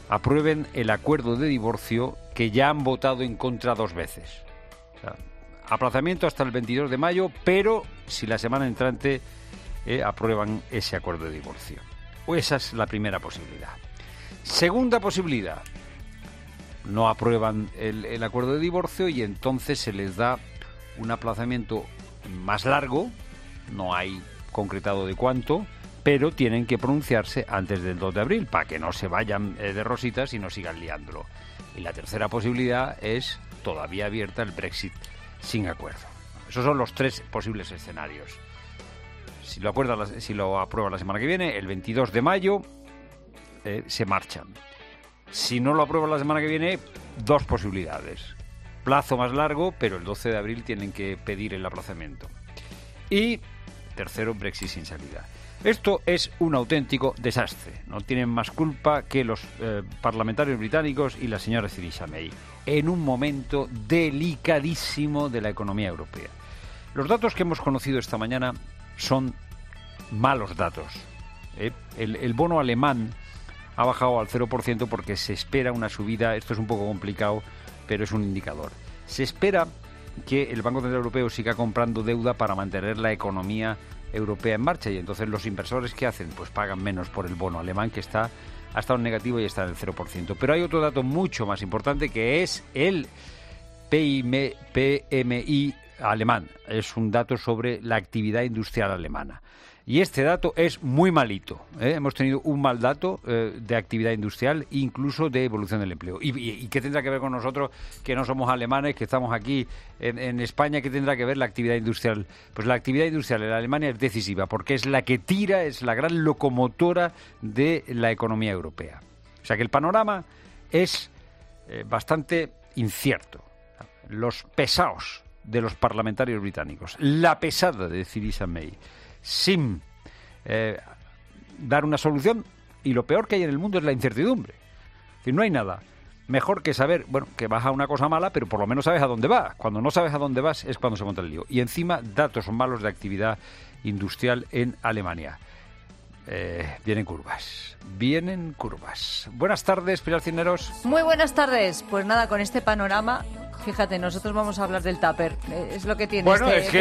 aprueben el acuerdo de divorcio que ya han votado en contra 2 veces. O sea, aplazamiento hasta el 22 de mayo, pero si la semana entrante aprueban ese acuerdo de divorcio. Esa es la primera posibilidad. Segunda posibilidad, no aprueban el acuerdo de divorcio y entonces se les da un aplazamiento más largo, no hay concretado de cuánto, pero tienen que pronunciarse antes del 2 de abril para que no se vayan de rositas y no sigan liándolo. Y la tercera posibilidad es todavía abierta el Brexit sin acuerdo. Esos son los 3 posibles escenarios. Si lo aprueba la semana que viene, el 22 de mayo, se marchan. Si no lo aprueba la semana que viene, 2 posibilidades. Plazo más largo, pero el 12 de abril tienen que pedir el aplazamiento. Y tercero, Brexit sin salida. Esto es un auténtico desastre. No tienen más culpa que los parlamentarios británicos y la señora Theresa May, en un momento delicadísimo de la economía europea. Los datos que hemos conocido esta mañana son malos datos. El bono alemán ha bajado al 0% porque se espera una subida. Esto es un poco complicado, pero es un indicador. Se espera que el Banco Central Europeo siga comprando deuda para mantener la economía europea en marcha, y entonces los inversores, ¿qué hacen? Pues pagan menos por el bono alemán, que ha estado en negativo y está en el 0%. Pero hay otro dato mucho más importante, que es el PMI alemán. Es un dato sobre la actividad industrial alemana. Y este dato es muy malito. Hemos tenido un mal dato de actividad industrial, incluso de evolución del empleo. ¿Y qué tendrá que ver con nosotros, que no somos alemanes, que estamos aquí en España? ¿Qué tendrá que ver la actividad industrial? Pues la actividad industrial en Alemania es decisiva, porque es la que tira, es la gran locomotora de la economía europea. O sea que el panorama es bastante incierto. Los pesados de los parlamentarios británicos, la pesada de Theresa May, sin dar una solución, y lo peor que hay en el mundo es la incertidumbre. Es decir, no hay nada mejor que saber, bueno, que vas a una cosa mala, pero por lo menos sabes a dónde vas. Cuando no sabes a dónde vas es cuando se monta el lío. Y encima, datos malos de actividad industrial en Alemania. Vienen curvas. Buenas tardes, Pilar Cisneros. Muy buenas tardes. Pues nada, con este panorama, fíjate, nosotros vamos a hablar del tupper. Es lo que tiene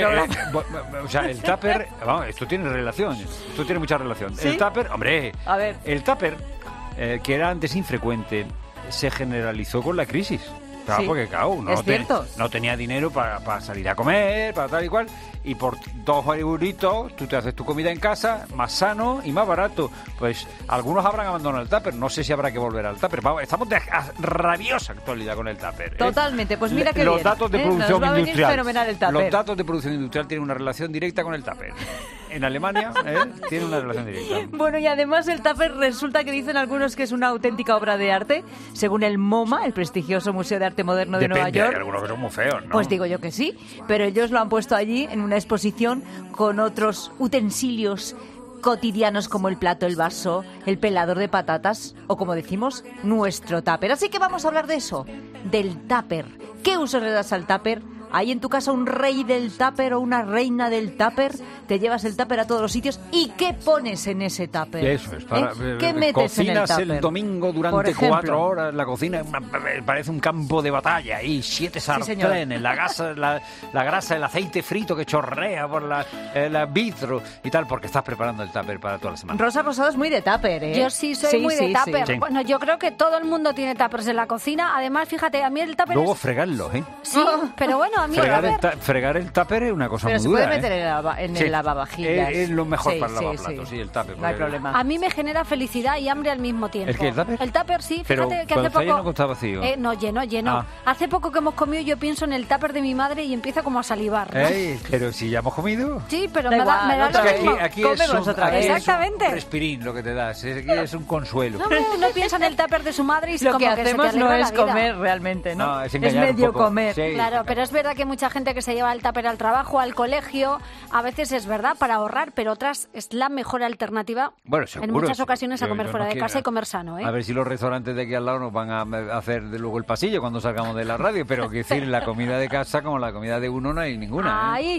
o sea, el tupper, vamos, esto tiene relación, esto tiene mucha relación. ¿Sí? El tupper, hombre, a ver. El tupper, que era antes infrecuente, se generalizó con la crisis. Claro, sí, porque claro, no tenía dinero para salir a comer, para tal y cual, y por 2 euritos tú te haces tu comida en casa, más sano y más barato. Pues algunos habrán abandonado el tupper, no sé si habrá que volver al tupper. Estamos de rabiosa actualidad con el tupper. Totalmente, pues mira que los bien. Datos de producción nos va industrial. Fenomenal el tupper. Los datos de producción industrial tienen una relación directa con el tupper. En Alemania tiene una relación directa. Bueno, y además el tupper resulta que dicen algunos que es una auténtica obra de arte, según el MoMA, el prestigioso Museo de Arte Moderno de Nueva York. Hay algunos que son muy feos, ¿no? Pues digo yo que sí, pero ellos lo han puesto allí en una exposición con otros utensilios cotidianos como el plato, el vaso, el pelador de patatas o, como decimos, nuestro tupper. Así que vamos a hablar de eso, del tupper. ¿Qué uso le das al tupper? ¿Hay en tu casa un rey del tupper o una reina del tupper? ¿Te llevas el tupper a todos los sitios? ¿Y qué pones en ese tupper? Eso es. ¿Qué metes en el tupper? Cocinas el domingo durante 4 horas. La cocina parece un campo de batalla. Y 7 sartenes, la grasa, el aceite frito que chorrea por la vitro y tal, porque estás preparando el tupper para toda la semana. Rosa Rosado es muy de tupper, ¿eh? Yo sí soy muy de tupper. Sí. Bueno, yo creo que todo el mundo tiene tuppers en la cocina. Además, fíjate, a mí el tupper Luego fregarlos, ¿eh? Sí, pero bueno, a mí fregar el tupper es una cosa pero muy dura. Pero se puede meter en el lavavajillas. Es lo mejor para lavar platos, sí, el tupper. No hay problema. A mí me genera felicidad y hambre al mismo tiempo. ¿El qué, el tupper? El tupper, sí. Pero fíjate que hace poco... lleno, está vacío. No, lleno. Ah. Hace poco que hemos comido, yo pienso en el tupper de mi madre y empiezo como a salivar, ¿no? Pero si ya hemos comido. Sí, pero da me da igual, lo mismo. Aquí Exactamente. Es un respirín lo que te das, es un consuelo. No piensa en el tupper de su madre y lo como que hacemos se te no alegra es la vida. comer realmente, ¿no? Es medio comer. Sí, claro, pero es verdad que hay mucha gente que se lleva el tupper al trabajo, al colegio, a veces es verdad, para ahorrar, pero otras es la mejor alternativa en muchas ocasiones a comer fuera de casa y comer sano, ¿eh? A ver si los restaurantes de aquí al lado nos van a hacer de luego el pasillo cuando salgamos de la radio, pero que decir, la comida de casa como la comida de uno no hay ninguna. Ay,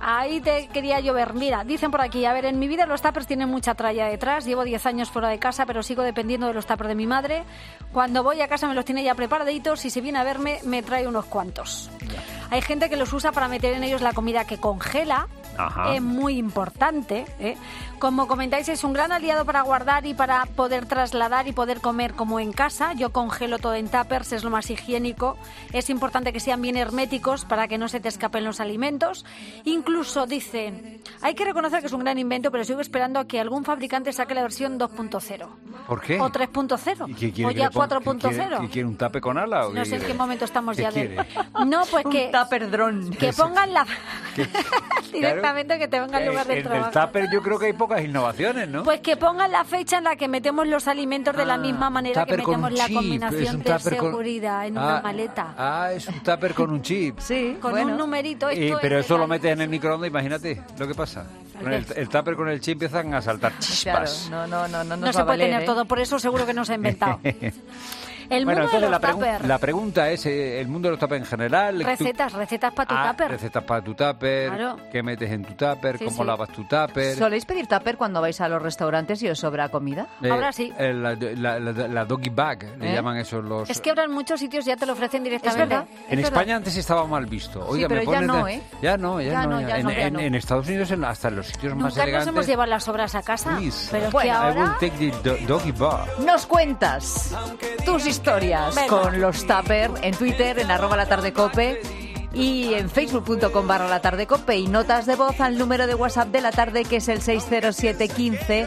Ahí te quería yo ver. Mira, dicen por aquí, a ver, en mi vida los tuppers tienen mucha tralla detrás. Llevo 10 años fuera de casa, pero sigo dependiendo de los tuppers de mi madre. Cuando voy a casa me los tiene ya preparaditos y si viene a verme me trae unos cuantos. Hay gente que los usa para meter en ellos la comida que congela. Ajá. Es muy importante, ¿eh? Como comentáis, es un gran aliado para guardar y para poder trasladar y poder comer como en casa. Yo congelo todo en tuppers, es lo más higiénico. Es importante que sean bien herméticos para que no se te escapen los alimentos. Incluso dicen, hay que reconocer que es un gran invento, pero sigo esperando a que algún fabricante saque la versión 2.0. ¿Por qué? O 3.0. ¿Y qué quiere o ya 4.0. ¿Quiere un tupper con ala? No sé en qué momento estamos ya quiere? No, pues que... Un tupper dron. Que pongan la... Directamente que te venga al lugar del trabajo. El tupper yo creo que hay pocas innovaciones, ¿no? Pues que pongan la fecha en la que metemos los alimentos de la misma manera que metemos la combinación de seguridad en una maleta. Es un tupper con un chip. Sí, con un numerito. Pero eso lo metes en el microondas, imagínate lo que pasa. Con el tupper con el chip empiezan a saltar chispas. Claro, no se puede tener todo, por eso seguro que no se ha inventado. El bueno, mundo entonces de los tupper. la pregunta es, el mundo de los tupper en general... Recetas para tu tupper. Recetas para tu tupper, claro. ¿Qué metes en tu tupper? ¿Cómo lavas tu tupper? ¿Soléis pedir tupper cuando vais a los restaurantes y os sobra comida? Ahora sí. La doggy bag, le llaman eso los... Es que ahora en muchos sitios ya te lo ofrecen directamente. Es verdad. En España antes estaba mal visto. Oiga, sí, pero me ponen ya no, ¿eh? Ya no. En Estados Unidos, hasta en los sitios más ¿Nunca elegantes... nos hemos llevado las sobras a casa? Please. Pero es que ahora... I will take the doggy bag. Nos cuentas tus historias con los tupper en Twitter, en @latardecope y en facebook.com/latardecope y notas de voz al número de WhatsApp de la tarde que es el 607 15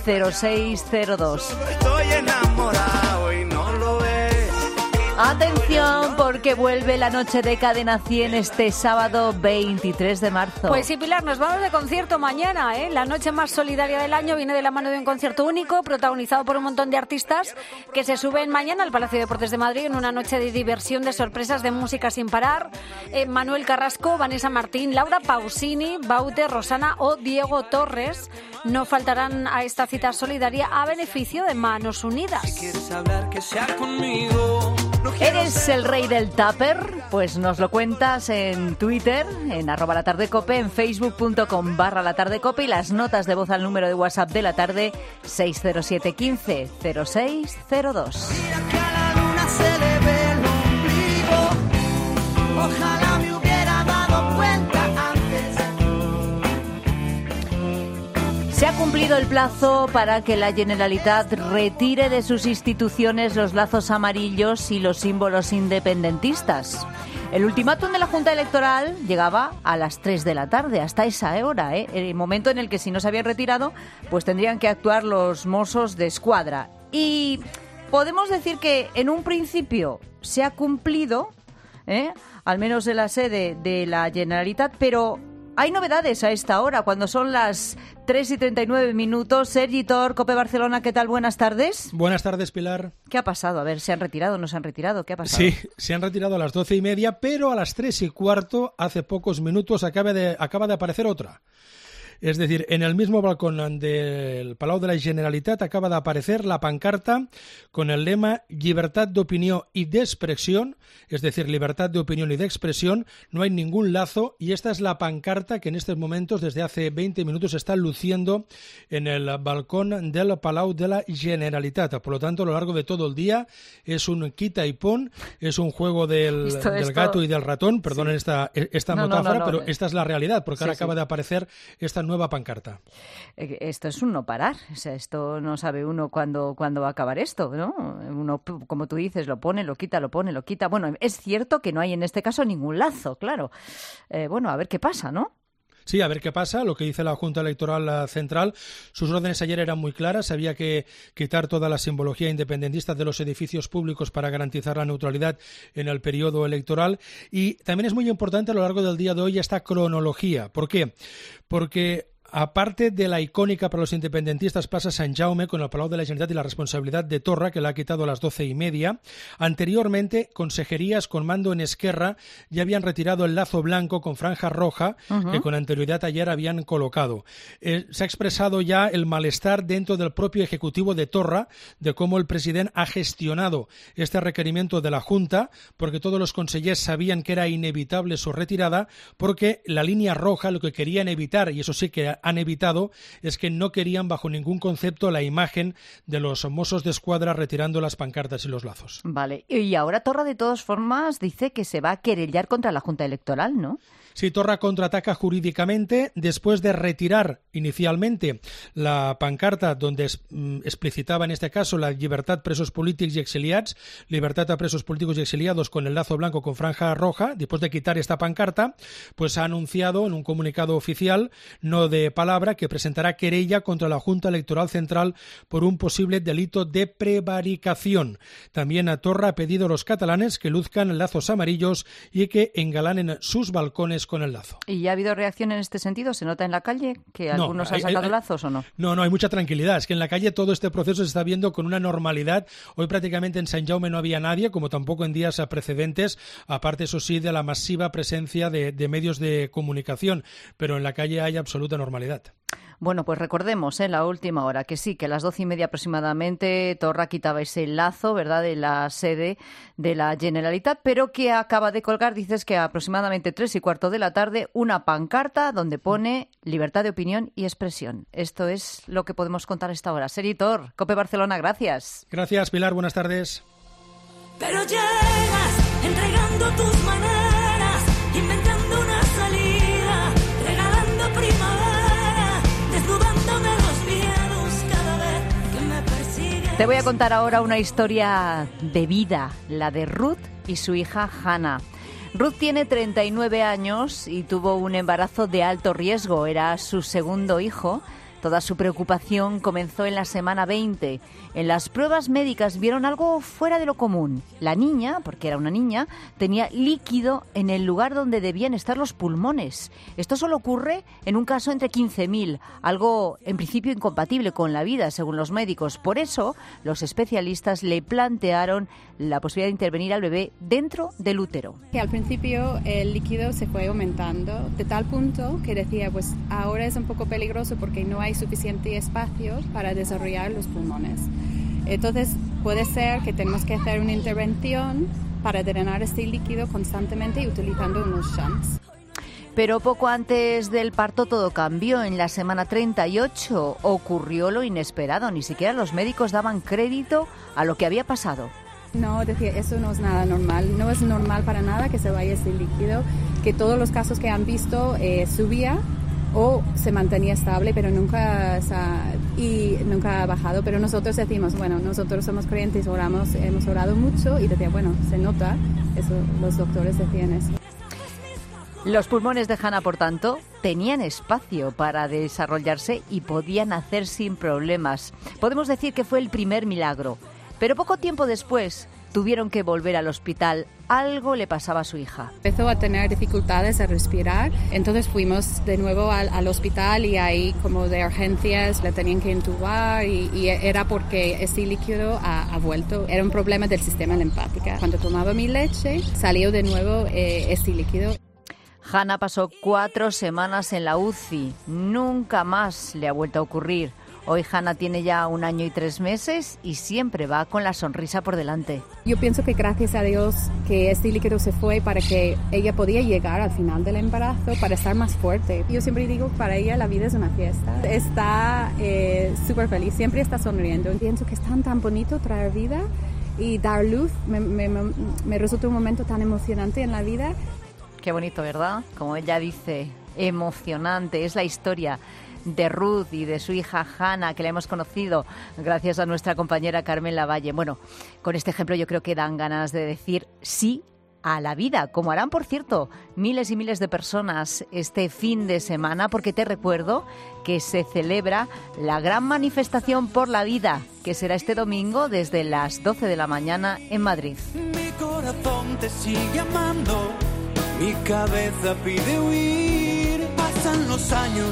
0602. Estoy enamorado y no lo ves. Atención, porque vuelve la noche de Cadena 100 este sábado 23 de marzo. Pues sí, Pilar, nos vamos de concierto mañana, ¿eh? La noche más solidaria del año viene de la mano de un concierto único, protagonizado por un montón de artistas que se suben mañana al Palacio de Deportes de Madrid en una noche de diversión, de sorpresas, de música sin parar. Manuel Carrasco, Vanessa Martín, Laura Pausini, Baute, Rosana o Diego Torres no faltarán a esta cita solidaria a beneficio de Manos Unidas. Si quieres hablar, que sea conmigo. ¿Eres el rey del tupper? Pues nos lo cuentas en Twitter, en @latardecope, en facebook.com/latardecope y las notas de voz al número de WhatsApp de la tarde 607 15 0602. Mira que a la luna se le ve el ombligo. Ojalá me hubiera dado cuenta antes. Se ha cumplido el plazo para que la Generalitat retire de sus instituciones los lazos amarillos y los símbolos independentistas. El ultimátum de la Junta Electoral llegaba a las 3 de la tarde, hasta esa hora, el momento en el que si no se habían retirado, pues tendrían que actuar los Mossos de Escuadra. Y podemos decir que en un principio se ha cumplido, al menos en la sede de la Generalitat, pero... hay novedades a esta hora, cuando son las 3:39. Sergi Tor, COPE Barcelona, ¿qué tal? Buenas tardes. Buenas tardes, Pilar. ¿Qué ha pasado? A ver, ¿se han retirado o no se han retirado? ¿Qué ha pasado? Sí, se han retirado a las 12:30, pero a las 3:15, hace pocos minutos, acaba de aparecer otra. Es decir, en el mismo balcón del Palau de la Generalitat acaba de aparecer la pancarta con el lema Libertad de opinión y de expresión, es decir, libertad de opinión y de expresión, no hay ningún lazo y esta es la pancarta que en estos momentos, desde hace 20 minutos, está luciendo en el balcón del Palau de la Generalitat. Por lo tanto, a lo largo de todo el día es un quita y pon, es un juego del gato y del ratón, perdonen esta metáfora, pero esta es la realidad, porque ahora acaba de aparecer esta nueva pancarta. Esto es un no parar, o sea, esto no sabe uno cuándo va a acabar esto, ¿no? Uno, como tú dices, lo pone, lo quita, lo pone, lo quita. Bueno, es cierto que no hay en este caso ningún lazo, claro. Bueno, a ver qué pasa, ¿no? Sí, a ver qué pasa, lo que dice la Junta Electoral Central. Sus órdenes ayer eran muy claras, había que quitar toda la simbología independentista de los edificios públicos para garantizar la neutralidad en el periodo electoral. Y también es muy importante a lo largo del día de hoy esta cronología. ¿Por qué? Porque aparte de la icónica para los independentistas Plaza Sant Jaume, con el Palau de la Generalitat y la responsabilidad de Torra, que la ha quitado a las 12:30, anteriormente consejerías con mando en Esquerra ya habían retirado el lazo blanco con franja roja que con anterioridad ayer habían colocado. Se ha expresado ya el malestar dentro del propio Ejecutivo de Torra de cómo el presidente ha gestionado este requerimiento de la Junta, porque todos los consellers sabían que era inevitable su retirada, porque la línea roja, lo que querían evitar, y eso sí que han evitado, es que no querían bajo ningún concepto la imagen de los Mossos d'Esquadra retirando las pancartas y los lazos. Vale, y ahora Torra de todas formas dice que se va a querellar contra la Junta Electoral, ¿no? Sí, Torra contraataca jurídicamente después de retirar inicialmente la pancarta donde explicitaba en este caso la llibertat presos polítics y exiliats, libertad a presos políticos y exiliados con el lazo blanco con franja roja. Después de quitar esta pancarta, pues ha anunciado en un comunicado oficial, no de palabra, que presentará querella contra la Junta Electoral Central por un posible delito de prevaricación. También a Torra ha pedido a los catalanes que luzcan lazos amarillos y que engalanen sus balcones con el lazo. ¿Y ya ha habido reacción en este sentido? ¿Se nota en la calle que algunos han sacado lazos o no? No, hay mucha tranquilidad. Es que en la calle todo este proceso se está viendo con una normalidad. Hoy prácticamente en Sant Jaume no había nadie, como tampoco en días precedentes, aparte, eso sí, de la masiva presencia de medios de comunicación. Pero en la calle hay absoluta normalidad. Bueno, pues recordemos, la última hora, que sí, que a las 12:30 aproximadamente Torra quitaba ese lazo, ¿verdad?, de la sede de la Generalitat, pero que acaba de colgar, dices que aproximadamente 3:15 de la tarde, una pancarta donde pone libertad de opinión y expresión. Esto es lo que podemos contar a esta hora. Seritor, COPE Barcelona, gracias. Gracias, Pilar, buenas tardes. Pero llegas entregando tus maneras, inventando una salida, regalando primavera. Te voy a contar ahora una historia de vida, la de Ruth y su hija Hannah. Ruth tiene 39 años y tuvo un embarazo de alto riesgo. Era su segundo hijo. Toda su preocupación comenzó en la semana 20. En las pruebas médicas vieron algo fuera de lo común. La niña, porque era una niña, tenía líquido en el lugar donde debían estar los pulmones. Esto solo ocurre en un caso entre 15.000, algo en principio incompatible con la vida, según los médicos. Por eso, los especialistas le plantearon la posibilidad de intervenir al bebé dentro del útero. Que al principio el líquido se fue aumentando de tal punto que decía, pues ahora es un poco peligroso porque no hay suficiente espacio para desarrollar los pulmones. Entonces puede ser que tenemos que hacer una intervención para drenar este líquido constantemente y utilizando unos shunts. Pero poco antes del parto todo cambió. En la semana 38 ocurrió lo inesperado. Ni siquiera los médicos daban crédito a lo que había pasado. No, decía, eso no es nada normal. No es normal para nada que se vaya ese líquido, que todos los casos que han visto subía o se mantenía estable, pero nunca ha bajado. Pero nosotros decimos, bueno, nosotros somos creyentes, hemos orado mucho, y decía, bueno, se nota, eso, los doctores decían eso. Los pulmones de Hannah, por tanto, tenían espacio para desarrollarse y podían nacer sin problemas. Podemos decir que fue el primer milagro, pero poco tiempo después tuvieron que volver al hospital. Algo le pasaba a su hija. Empezó a tener dificultades a respirar, entonces fuimos de nuevo al hospital y ahí como de urgencias la tenían que intubar y era porque ese líquido ha vuelto. Era un problema del sistema linfático. Cuando tomaba mi leche salió de nuevo ese líquido. Hannah pasó 4 semanas en la UCI. Nunca más le ha vuelto a ocurrir. Hoy Hannah tiene ya 1 año y 3 meses y siempre va con la sonrisa por delante. Yo pienso que gracias a Dios que este líquido se fue para que ella podía llegar al final del embarazo para estar más fuerte. Yo siempre digo que para ella la vida es una fiesta. Está súper feliz, siempre está sonriendo. Pienso que es tan bonito traer vida y dar luz. Me resulta un momento tan emocionante en la vida. Qué bonito, ¿verdad? Como ella dice, emocionante. Es la historia de Ruth y de su hija Hannah, que la hemos conocido gracias a nuestra compañera Carmen Lavalle. Bueno, con este ejemplo yo creo que dan ganas de decir sí a la vida, como harán, por cierto, miles y miles de personas este fin de semana, porque te recuerdo que se celebra la gran manifestación por la vida, que será este domingo desde las 12 de la mañana en Madrid. Mi corazón te sigue amando, mi cabeza pide huir, pasan los años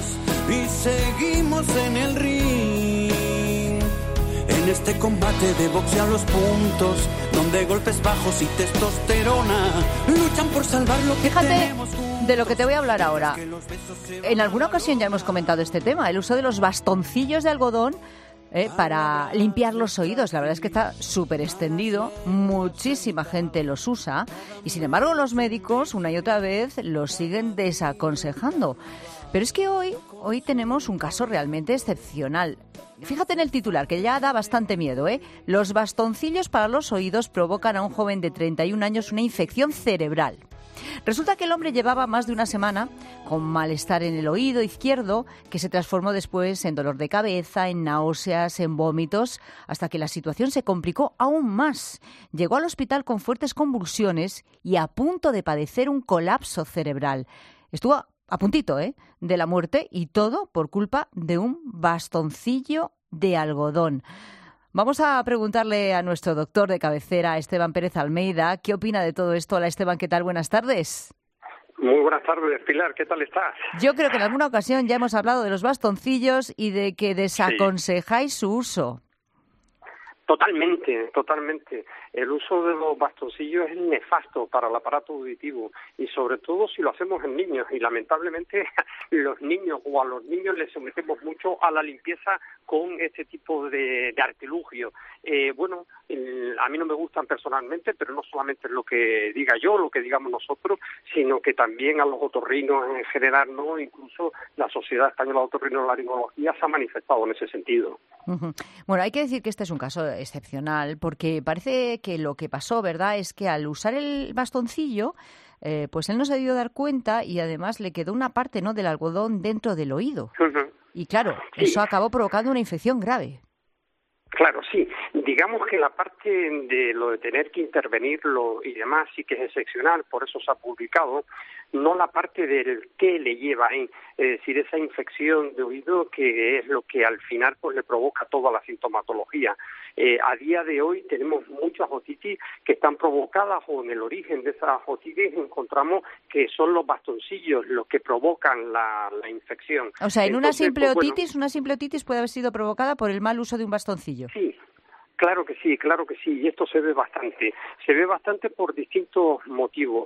y seguimos en el ring. En este combate de boxeo a los puntos, donde golpes bajos y testosterona luchan por salvar lo que tenemos. De lo que te voy a hablar ahora. En alguna ocasión ya hemos comentado este tema, el uso de los bastoncillos de algodón para limpiar los oídos. La verdad es que está súper extendido, muchísima gente los usa y sin embargo los médicos una y otra vez los siguen desaconsejando. Pero es que hoy tenemos un caso realmente excepcional. Fíjate en el titular, que ya da bastante miedo, ¿eh? Los bastoncillos para los oídos provocan a un joven de 31 años una infección cerebral. Resulta que el hombre llevaba más de una semana con malestar en el oído izquierdo, que se transformó después en dolor de cabeza, en náuseas, en vómitos, hasta que la situación se complicó aún más. Llegó al hospital con fuertes convulsiones y a punto de padecer un colapso cerebral. Estuvo a puntito, de la muerte, y todo por culpa de un bastoncillo de algodón. Vamos a preguntarle a nuestro doctor de cabecera, Esteban Pérez Almeida, ¿qué opina de todo esto? Hola Esteban, ¿qué tal? Buenas tardes. Muy buenas tardes, Pilar, ¿qué tal estás? Yo creo que en alguna ocasión ya hemos hablado de los bastoncillos y de que desaconsejáis su uso. Totalmente. El uso de los bastoncillos es nefasto para el aparato auditivo y sobre todo si lo hacemos en niños y lamentablemente los niños o a los niños les sometemos mucho a la limpieza con este tipo de artilugio. A mí no me gustan personalmente, pero no solamente es lo que diga yo, lo que digamos nosotros, sino que también a los otorrinos en general, ¿no? Incluso la Sociedad Española de Otorrinolaringología se ha manifestado en ese sentido. Uh-huh. Bueno, hay que decir que este es un caso excepcional porque parece que lo que pasó, ¿verdad?, es que al usar el bastoncillo, pues él no se ha debido dar cuenta y además le quedó una parte, ¿no?, del algodón dentro del oído. Uh-huh. Y claro, eso acabó provocando una infección grave. Claro, sí. Digamos que la parte de lo de tener que intervenirlo y demás sí que es excepcional, por eso se ha publicado, no la parte del qué le lleva ahí, es decir, esa infección de oído que es lo que al final pues le provoca toda la sintomatología. A día de hoy tenemos muchas otitis que están provocadas o en el origen de esas otitis encontramos que son los bastoncillos los que provocan la infección. O sea, en una simple otitis puede haber sido provocada por el mal uso de un bastoncillo. Sí. Claro que sí, y esto se ve bastante por distintos motivos.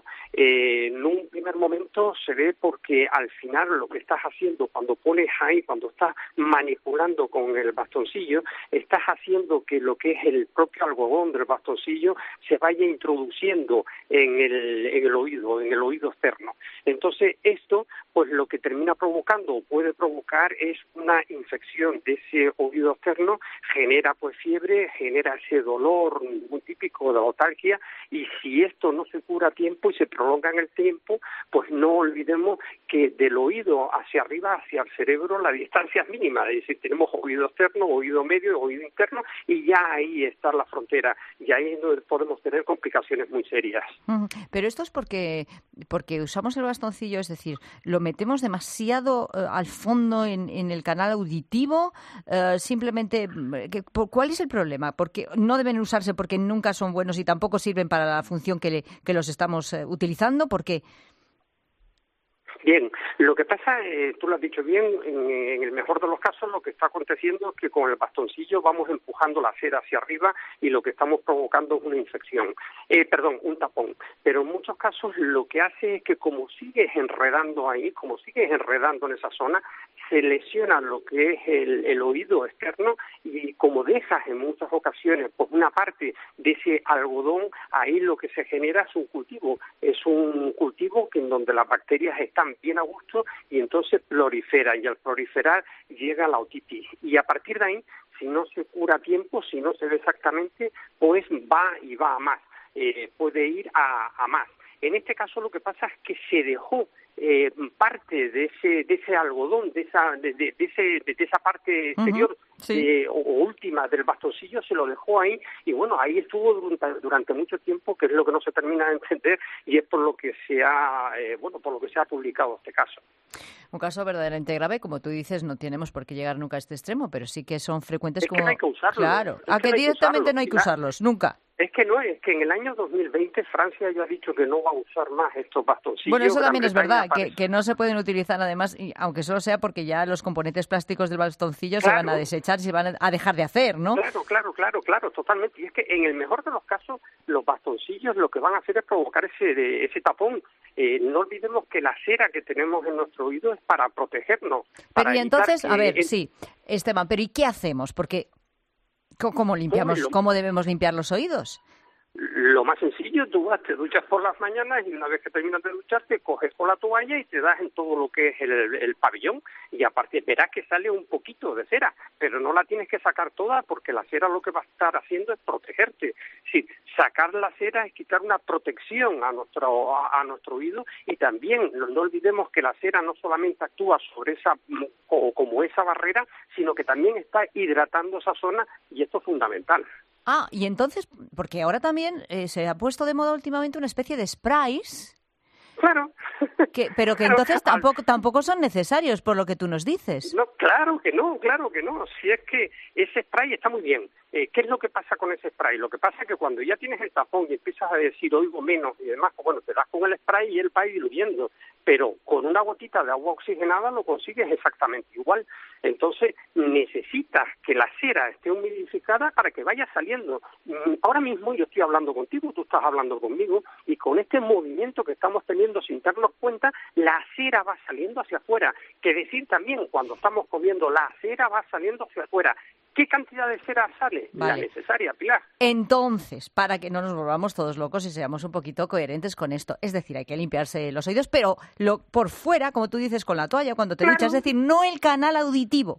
En un primer momento se ve porque al final lo que estás haciendo cuando pones ahí, cuando estás manipulando con el bastoncillo, estás haciendo que lo que es el propio algodón del bastoncillo se vaya introduciendo en el oído externo. Entonces esto, pues lo que termina provocando o puede provocar es una infección de ese oído externo, genera pues fiebre, genera ese dolor muy típico de la otalgia y si esto no se cura a tiempo y se prolonga en el tiempo, pues no olvidemos que del oído hacia arriba, hacia el cerebro, la distancia es mínima, es decir, tenemos oído externo, oído medio, oído interno y ya ahí está la frontera y ahí es donde podemos tener complicaciones muy serias. Pero esto es porque usamos el bastoncillo, es decir, lo metemos demasiado al fondo en el canal auditivo, simplemente, ¿cuál es el problema? Porque no deben usarse porque nunca son buenos y tampoco sirven para la función que los estamos utilizando. ¿Por qué? Bien, lo que pasa, tú lo has dicho bien, en el mejor de los casos lo que está aconteciendo es que con el bastoncillo vamos empujando la cera hacia arriba y lo que estamos provocando es una infección, un tapón. Pero en muchos casos lo que hace es que como sigues enredando ahí, como sigues enredando en esa zona, se lesiona lo que es el oído externo y como dejas en muchas ocasiones pues una parte de ese algodón, ahí lo que se genera es un cultivo que en donde las bacterias están bien a gusto y entonces prolifera y al proliferar llega la otitis y a partir de ahí si no se cura a tiempo, si no se ve exactamente, pues va a más, puede ir a más. En este caso lo que pasa es que se dejó parte de ese algodón, de esa parte exterior o última del bastoncillo, se lo dejó ahí y bueno, ahí estuvo durante mucho tiempo, que es lo que no se termina de entender y es por lo que se ha publicado este caso. Un caso verdaderamente grave, como tú dices, no tenemos por qué llegar nunca a este extremo, pero sí que son frecuentes es que no hay que usarlos. Claro, a que directamente no hay que usarlos, nunca. Es que no, es que en el año 2020 Francia ya ha dicho que no va a usar más estos bastoncillos. Bueno, eso también es verdad, Bretaña que no se pueden utilizar además, y aunque solo sea porque ya los componentes plásticos del bastoncillo se van a desechar, se van a dejar de hacer, ¿no? Claro, totalmente. Y es que en el mejor de los casos, los bastoncillos lo que van a hacer es provocar ese tapón. No olvidemos que la cera que tenemos en nuestro oído es para protegernos. Pero y entonces, a ver, sí, Esteban, pero ¿y qué hacemos? Porque ¿cómo limpiamos? ¿Cómo debemos limpiar los oídos? Lo más sencillo, tú vas, te duchas por las mañanas y una vez que terminas de ducharte, coges con la toalla y te das en todo lo que es el pabellón y aparte verás que sale un poquito de cera, pero no la tienes que sacar toda porque la cera lo que va a estar haciendo es protegerte. Sí, sacar la cera es quitar una protección a nuestro oído y también no olvidemos que la cera no solamente actúa sobre como esa barrera, sino que también está hidratando esa zona y esto es fundamental. Ah, y entonces, porque ahora también se ha puesto de moda últimamente una especie de sprays. Claro. Pero que entonces tampoco son necesarios, por lo que tú nos dices. No, claro que no. Si es que ese spray está muy bien. ¿Qué es lo que pasa con ese spray? Lo que pasa es que cuando ya tienes el tapón y empiezas a decir oigo menos y demás, pues bueno, te das con el spray y él va diluyendo. Pero con una gotita de agua oxigenada lo consigues exactamente igual. Entonces necesitas que la cera esté humidificada para que vaya saliendo. Ahora mismo yo estoy hablando contigo, tú estás hablando conmigo y con este movimiento que estamos teniendo sin darnos cuenta, la cera va saliendo hacia afuera. Que decir también, cuando estamos comiendo, la cera va saliendo hacia afuera. ¿Qué cantidad de cera sale? Vale. La necesaria, Pilar. Entonces, para que no nos volvamos todos locos y seamos un poquito coherentes con esto, es decir, hay que limpiarse los oídos, pero por fuera, como tú dices, con la toalla, cuando te duchas, es decir, no el canal auditivo.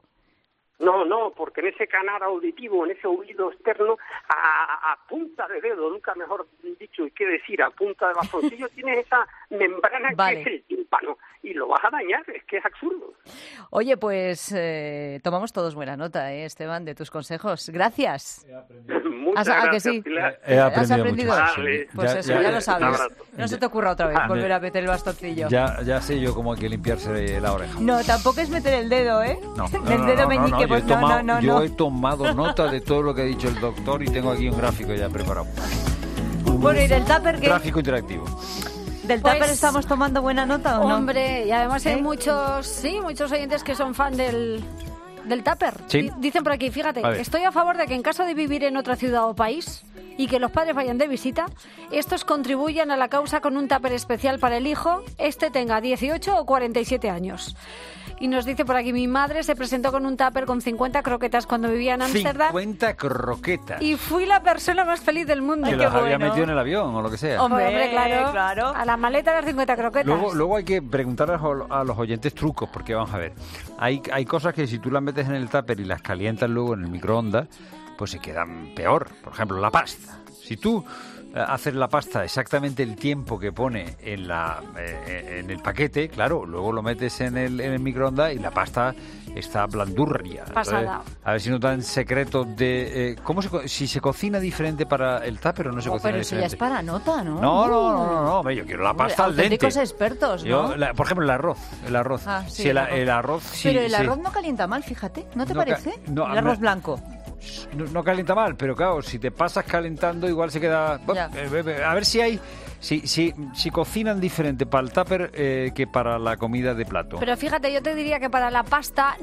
No, porque en ese canal auditivo, en ese oído externo, a punta de dedo, nunca mejor dicho, y qué decir, a punta de bastoncillo, tienes esa membrana que es el tímpano, y lo vas a dañar, es que es absurdo. Oye, pues tomamos todos buena nota, Esteban, de tus consejos. Gracias. Muchas gracias, que sí? Pilar. ¿Has aprendido? Vale. Pues ya lo sabes. No se te ocurra otra vez volver a meter el bastoncillo. Ya sé yo cómo hay que limpiarse la oreja. No, tampoco es meter el dedo, ¿eh? No, el dedo meñique, pues no. Yo he tomado nota de todo lo que ha dicho el doctor y tengo aquí un gráfico ya preparado. Bueno, ¿y del tupper qué? Gráfico interactivo. ¿Del tupper estamos tomando buena nota o no? Hombre, y además hay muchos oyentes que son fan del tupper. ¿Sí? Dicen por aquí, fíjate, estoy a favor de que en caso de vivir en otra ciudad o país y que los padres vayan de visita, estos contribuyan a la causa con un tupper especial para el hijo, tenga 18 o 47 años. Y nos dice por aquí, mi madre se presentó con un tupper con 50 croquetas cuando vivía en Ámsterdam. 50 croquetas. Y fui la persona más feliz del mundo. Que las había metido en el avión o lo que sea. Hombre, claro. A la maleta las 50 croquetas. Luego hay que preguntarles a los oyentes trucos, porque vamos a ver, hay cosas que si tú las metes en el tupper y las calientas luego en el microondas, pues se quedan peor. Por ejemplo, la pasta. Si tú hacer la pasta exactamente el tiempo que pone en el paquete, claro, luego lo metes en el microondas y la pasta está blandurria. Pasada. A ver si no dan secretos de si se cocina diferente para el tupper o no se cocina pero diferente. Pero eso ya es para nota, ¿no? No, yo quiero la pasta al dente. Auténticos expertos, ¿no? Por ejemplo, el arroz. Sí, si el arroz pero el arroz no calienta mal, fíjate, ¿no te parece? El arroz blanco. No calienta mal, pero claro, si te pasas calentando igual se queda... A ver si hay... Si cocinan diferente para el tupper que para la comida de plato. Pero fíjate, yo te diría que para la pasta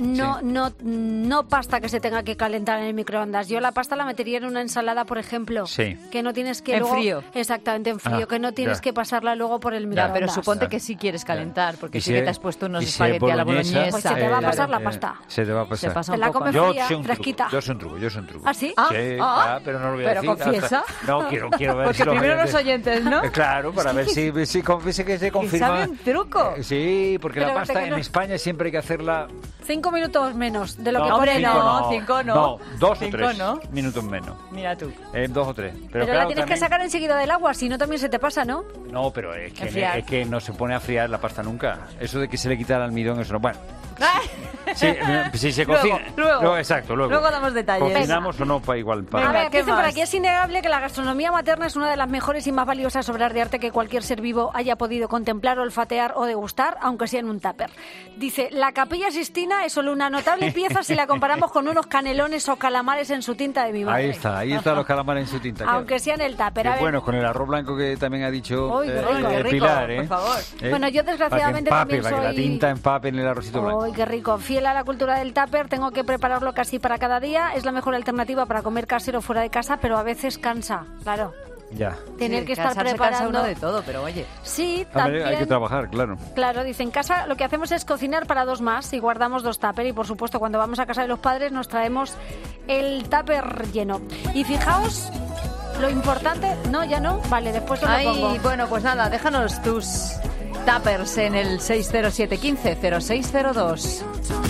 no pasta que se tenga que calentar en el microondas. Yo la pasta la metería en una ensalada, por ejemplo, que no tienes que frío. Exactamente, en frío, que no tienes que pasarla luego por el microondas. Pero suponte que sí quieres calentar, porque sí que te has puesto unos espagueti a la boloñesa. Pues se te va a pasar la pasta. Se te va a pasar. Se pasa te la comes fría, fresquita. Yo soy un truco. ¿Ah, sí? Pero no lo voy a decir. ¿Pero confiesa? No, quiero ver porque si primero los oyentes, ¿no? Claro, para ver si se confirma. ¿Sabe un truco? Sí, porque la pasta en España siempre hay que hacerla... 5 minutos menos de lo que hombre, pone. No, 5 no. No, 2 o 3 minutos menos. Mira tú. 2 o 3. Pero claro, la tienes que sacar enseguida del agua, si no también se te pasa, ¿no? No, pero es que no se pone a friar la pasta nunca. Eso de que se le quita el almidón, eso no. Bueno, Si se cocina. Luego. Exacto, luego. Luego damos detalles. Cocinamos o no para igual. A ver, dicen por aquí, es innegable que la gastronomía materna es una de las mejores y más valiosas obras de arte que cualquier ser vivo haya podido contemplar, olfatear o degustar, aunque sea en un tupper. Dice, la Capilla Sistina es solo una notable pieza si la comparamos con unos canelones o calamares en su tinta de mi madre. Ahí están los calamares en su tinta. Aunque sea en el tupper. Bueno, con el arroz blanco que también ha dicho qué rico, Pilar, por favor. Bueno, yo desgraciadamente para que también soy... la tinta empape en el arrocito blanco. ¡Ay, qué rico! Fiel a la cultura del tupper, tengo que prepararlo casi para cada día. Es la mejor alternativa para comer casero fuera de casa, pero a veces cansa, claro. Ya. Tener que estar preparando. preparando Uno de todo, pero oye. Sí, también. Hay que trabajar, claro. Claro, dice, en casa lo que hacemos es cocinar para 2 más y guardamos 2 tupper. Y por supuesto, cuando vamos a casa de los padres nos traemos el tupper lleno. Y fijaos, lo importante... No, ya no. Vale, después os lo pongo. Bueno, pues nada, déjanos tus tuppers en el 60715 0602.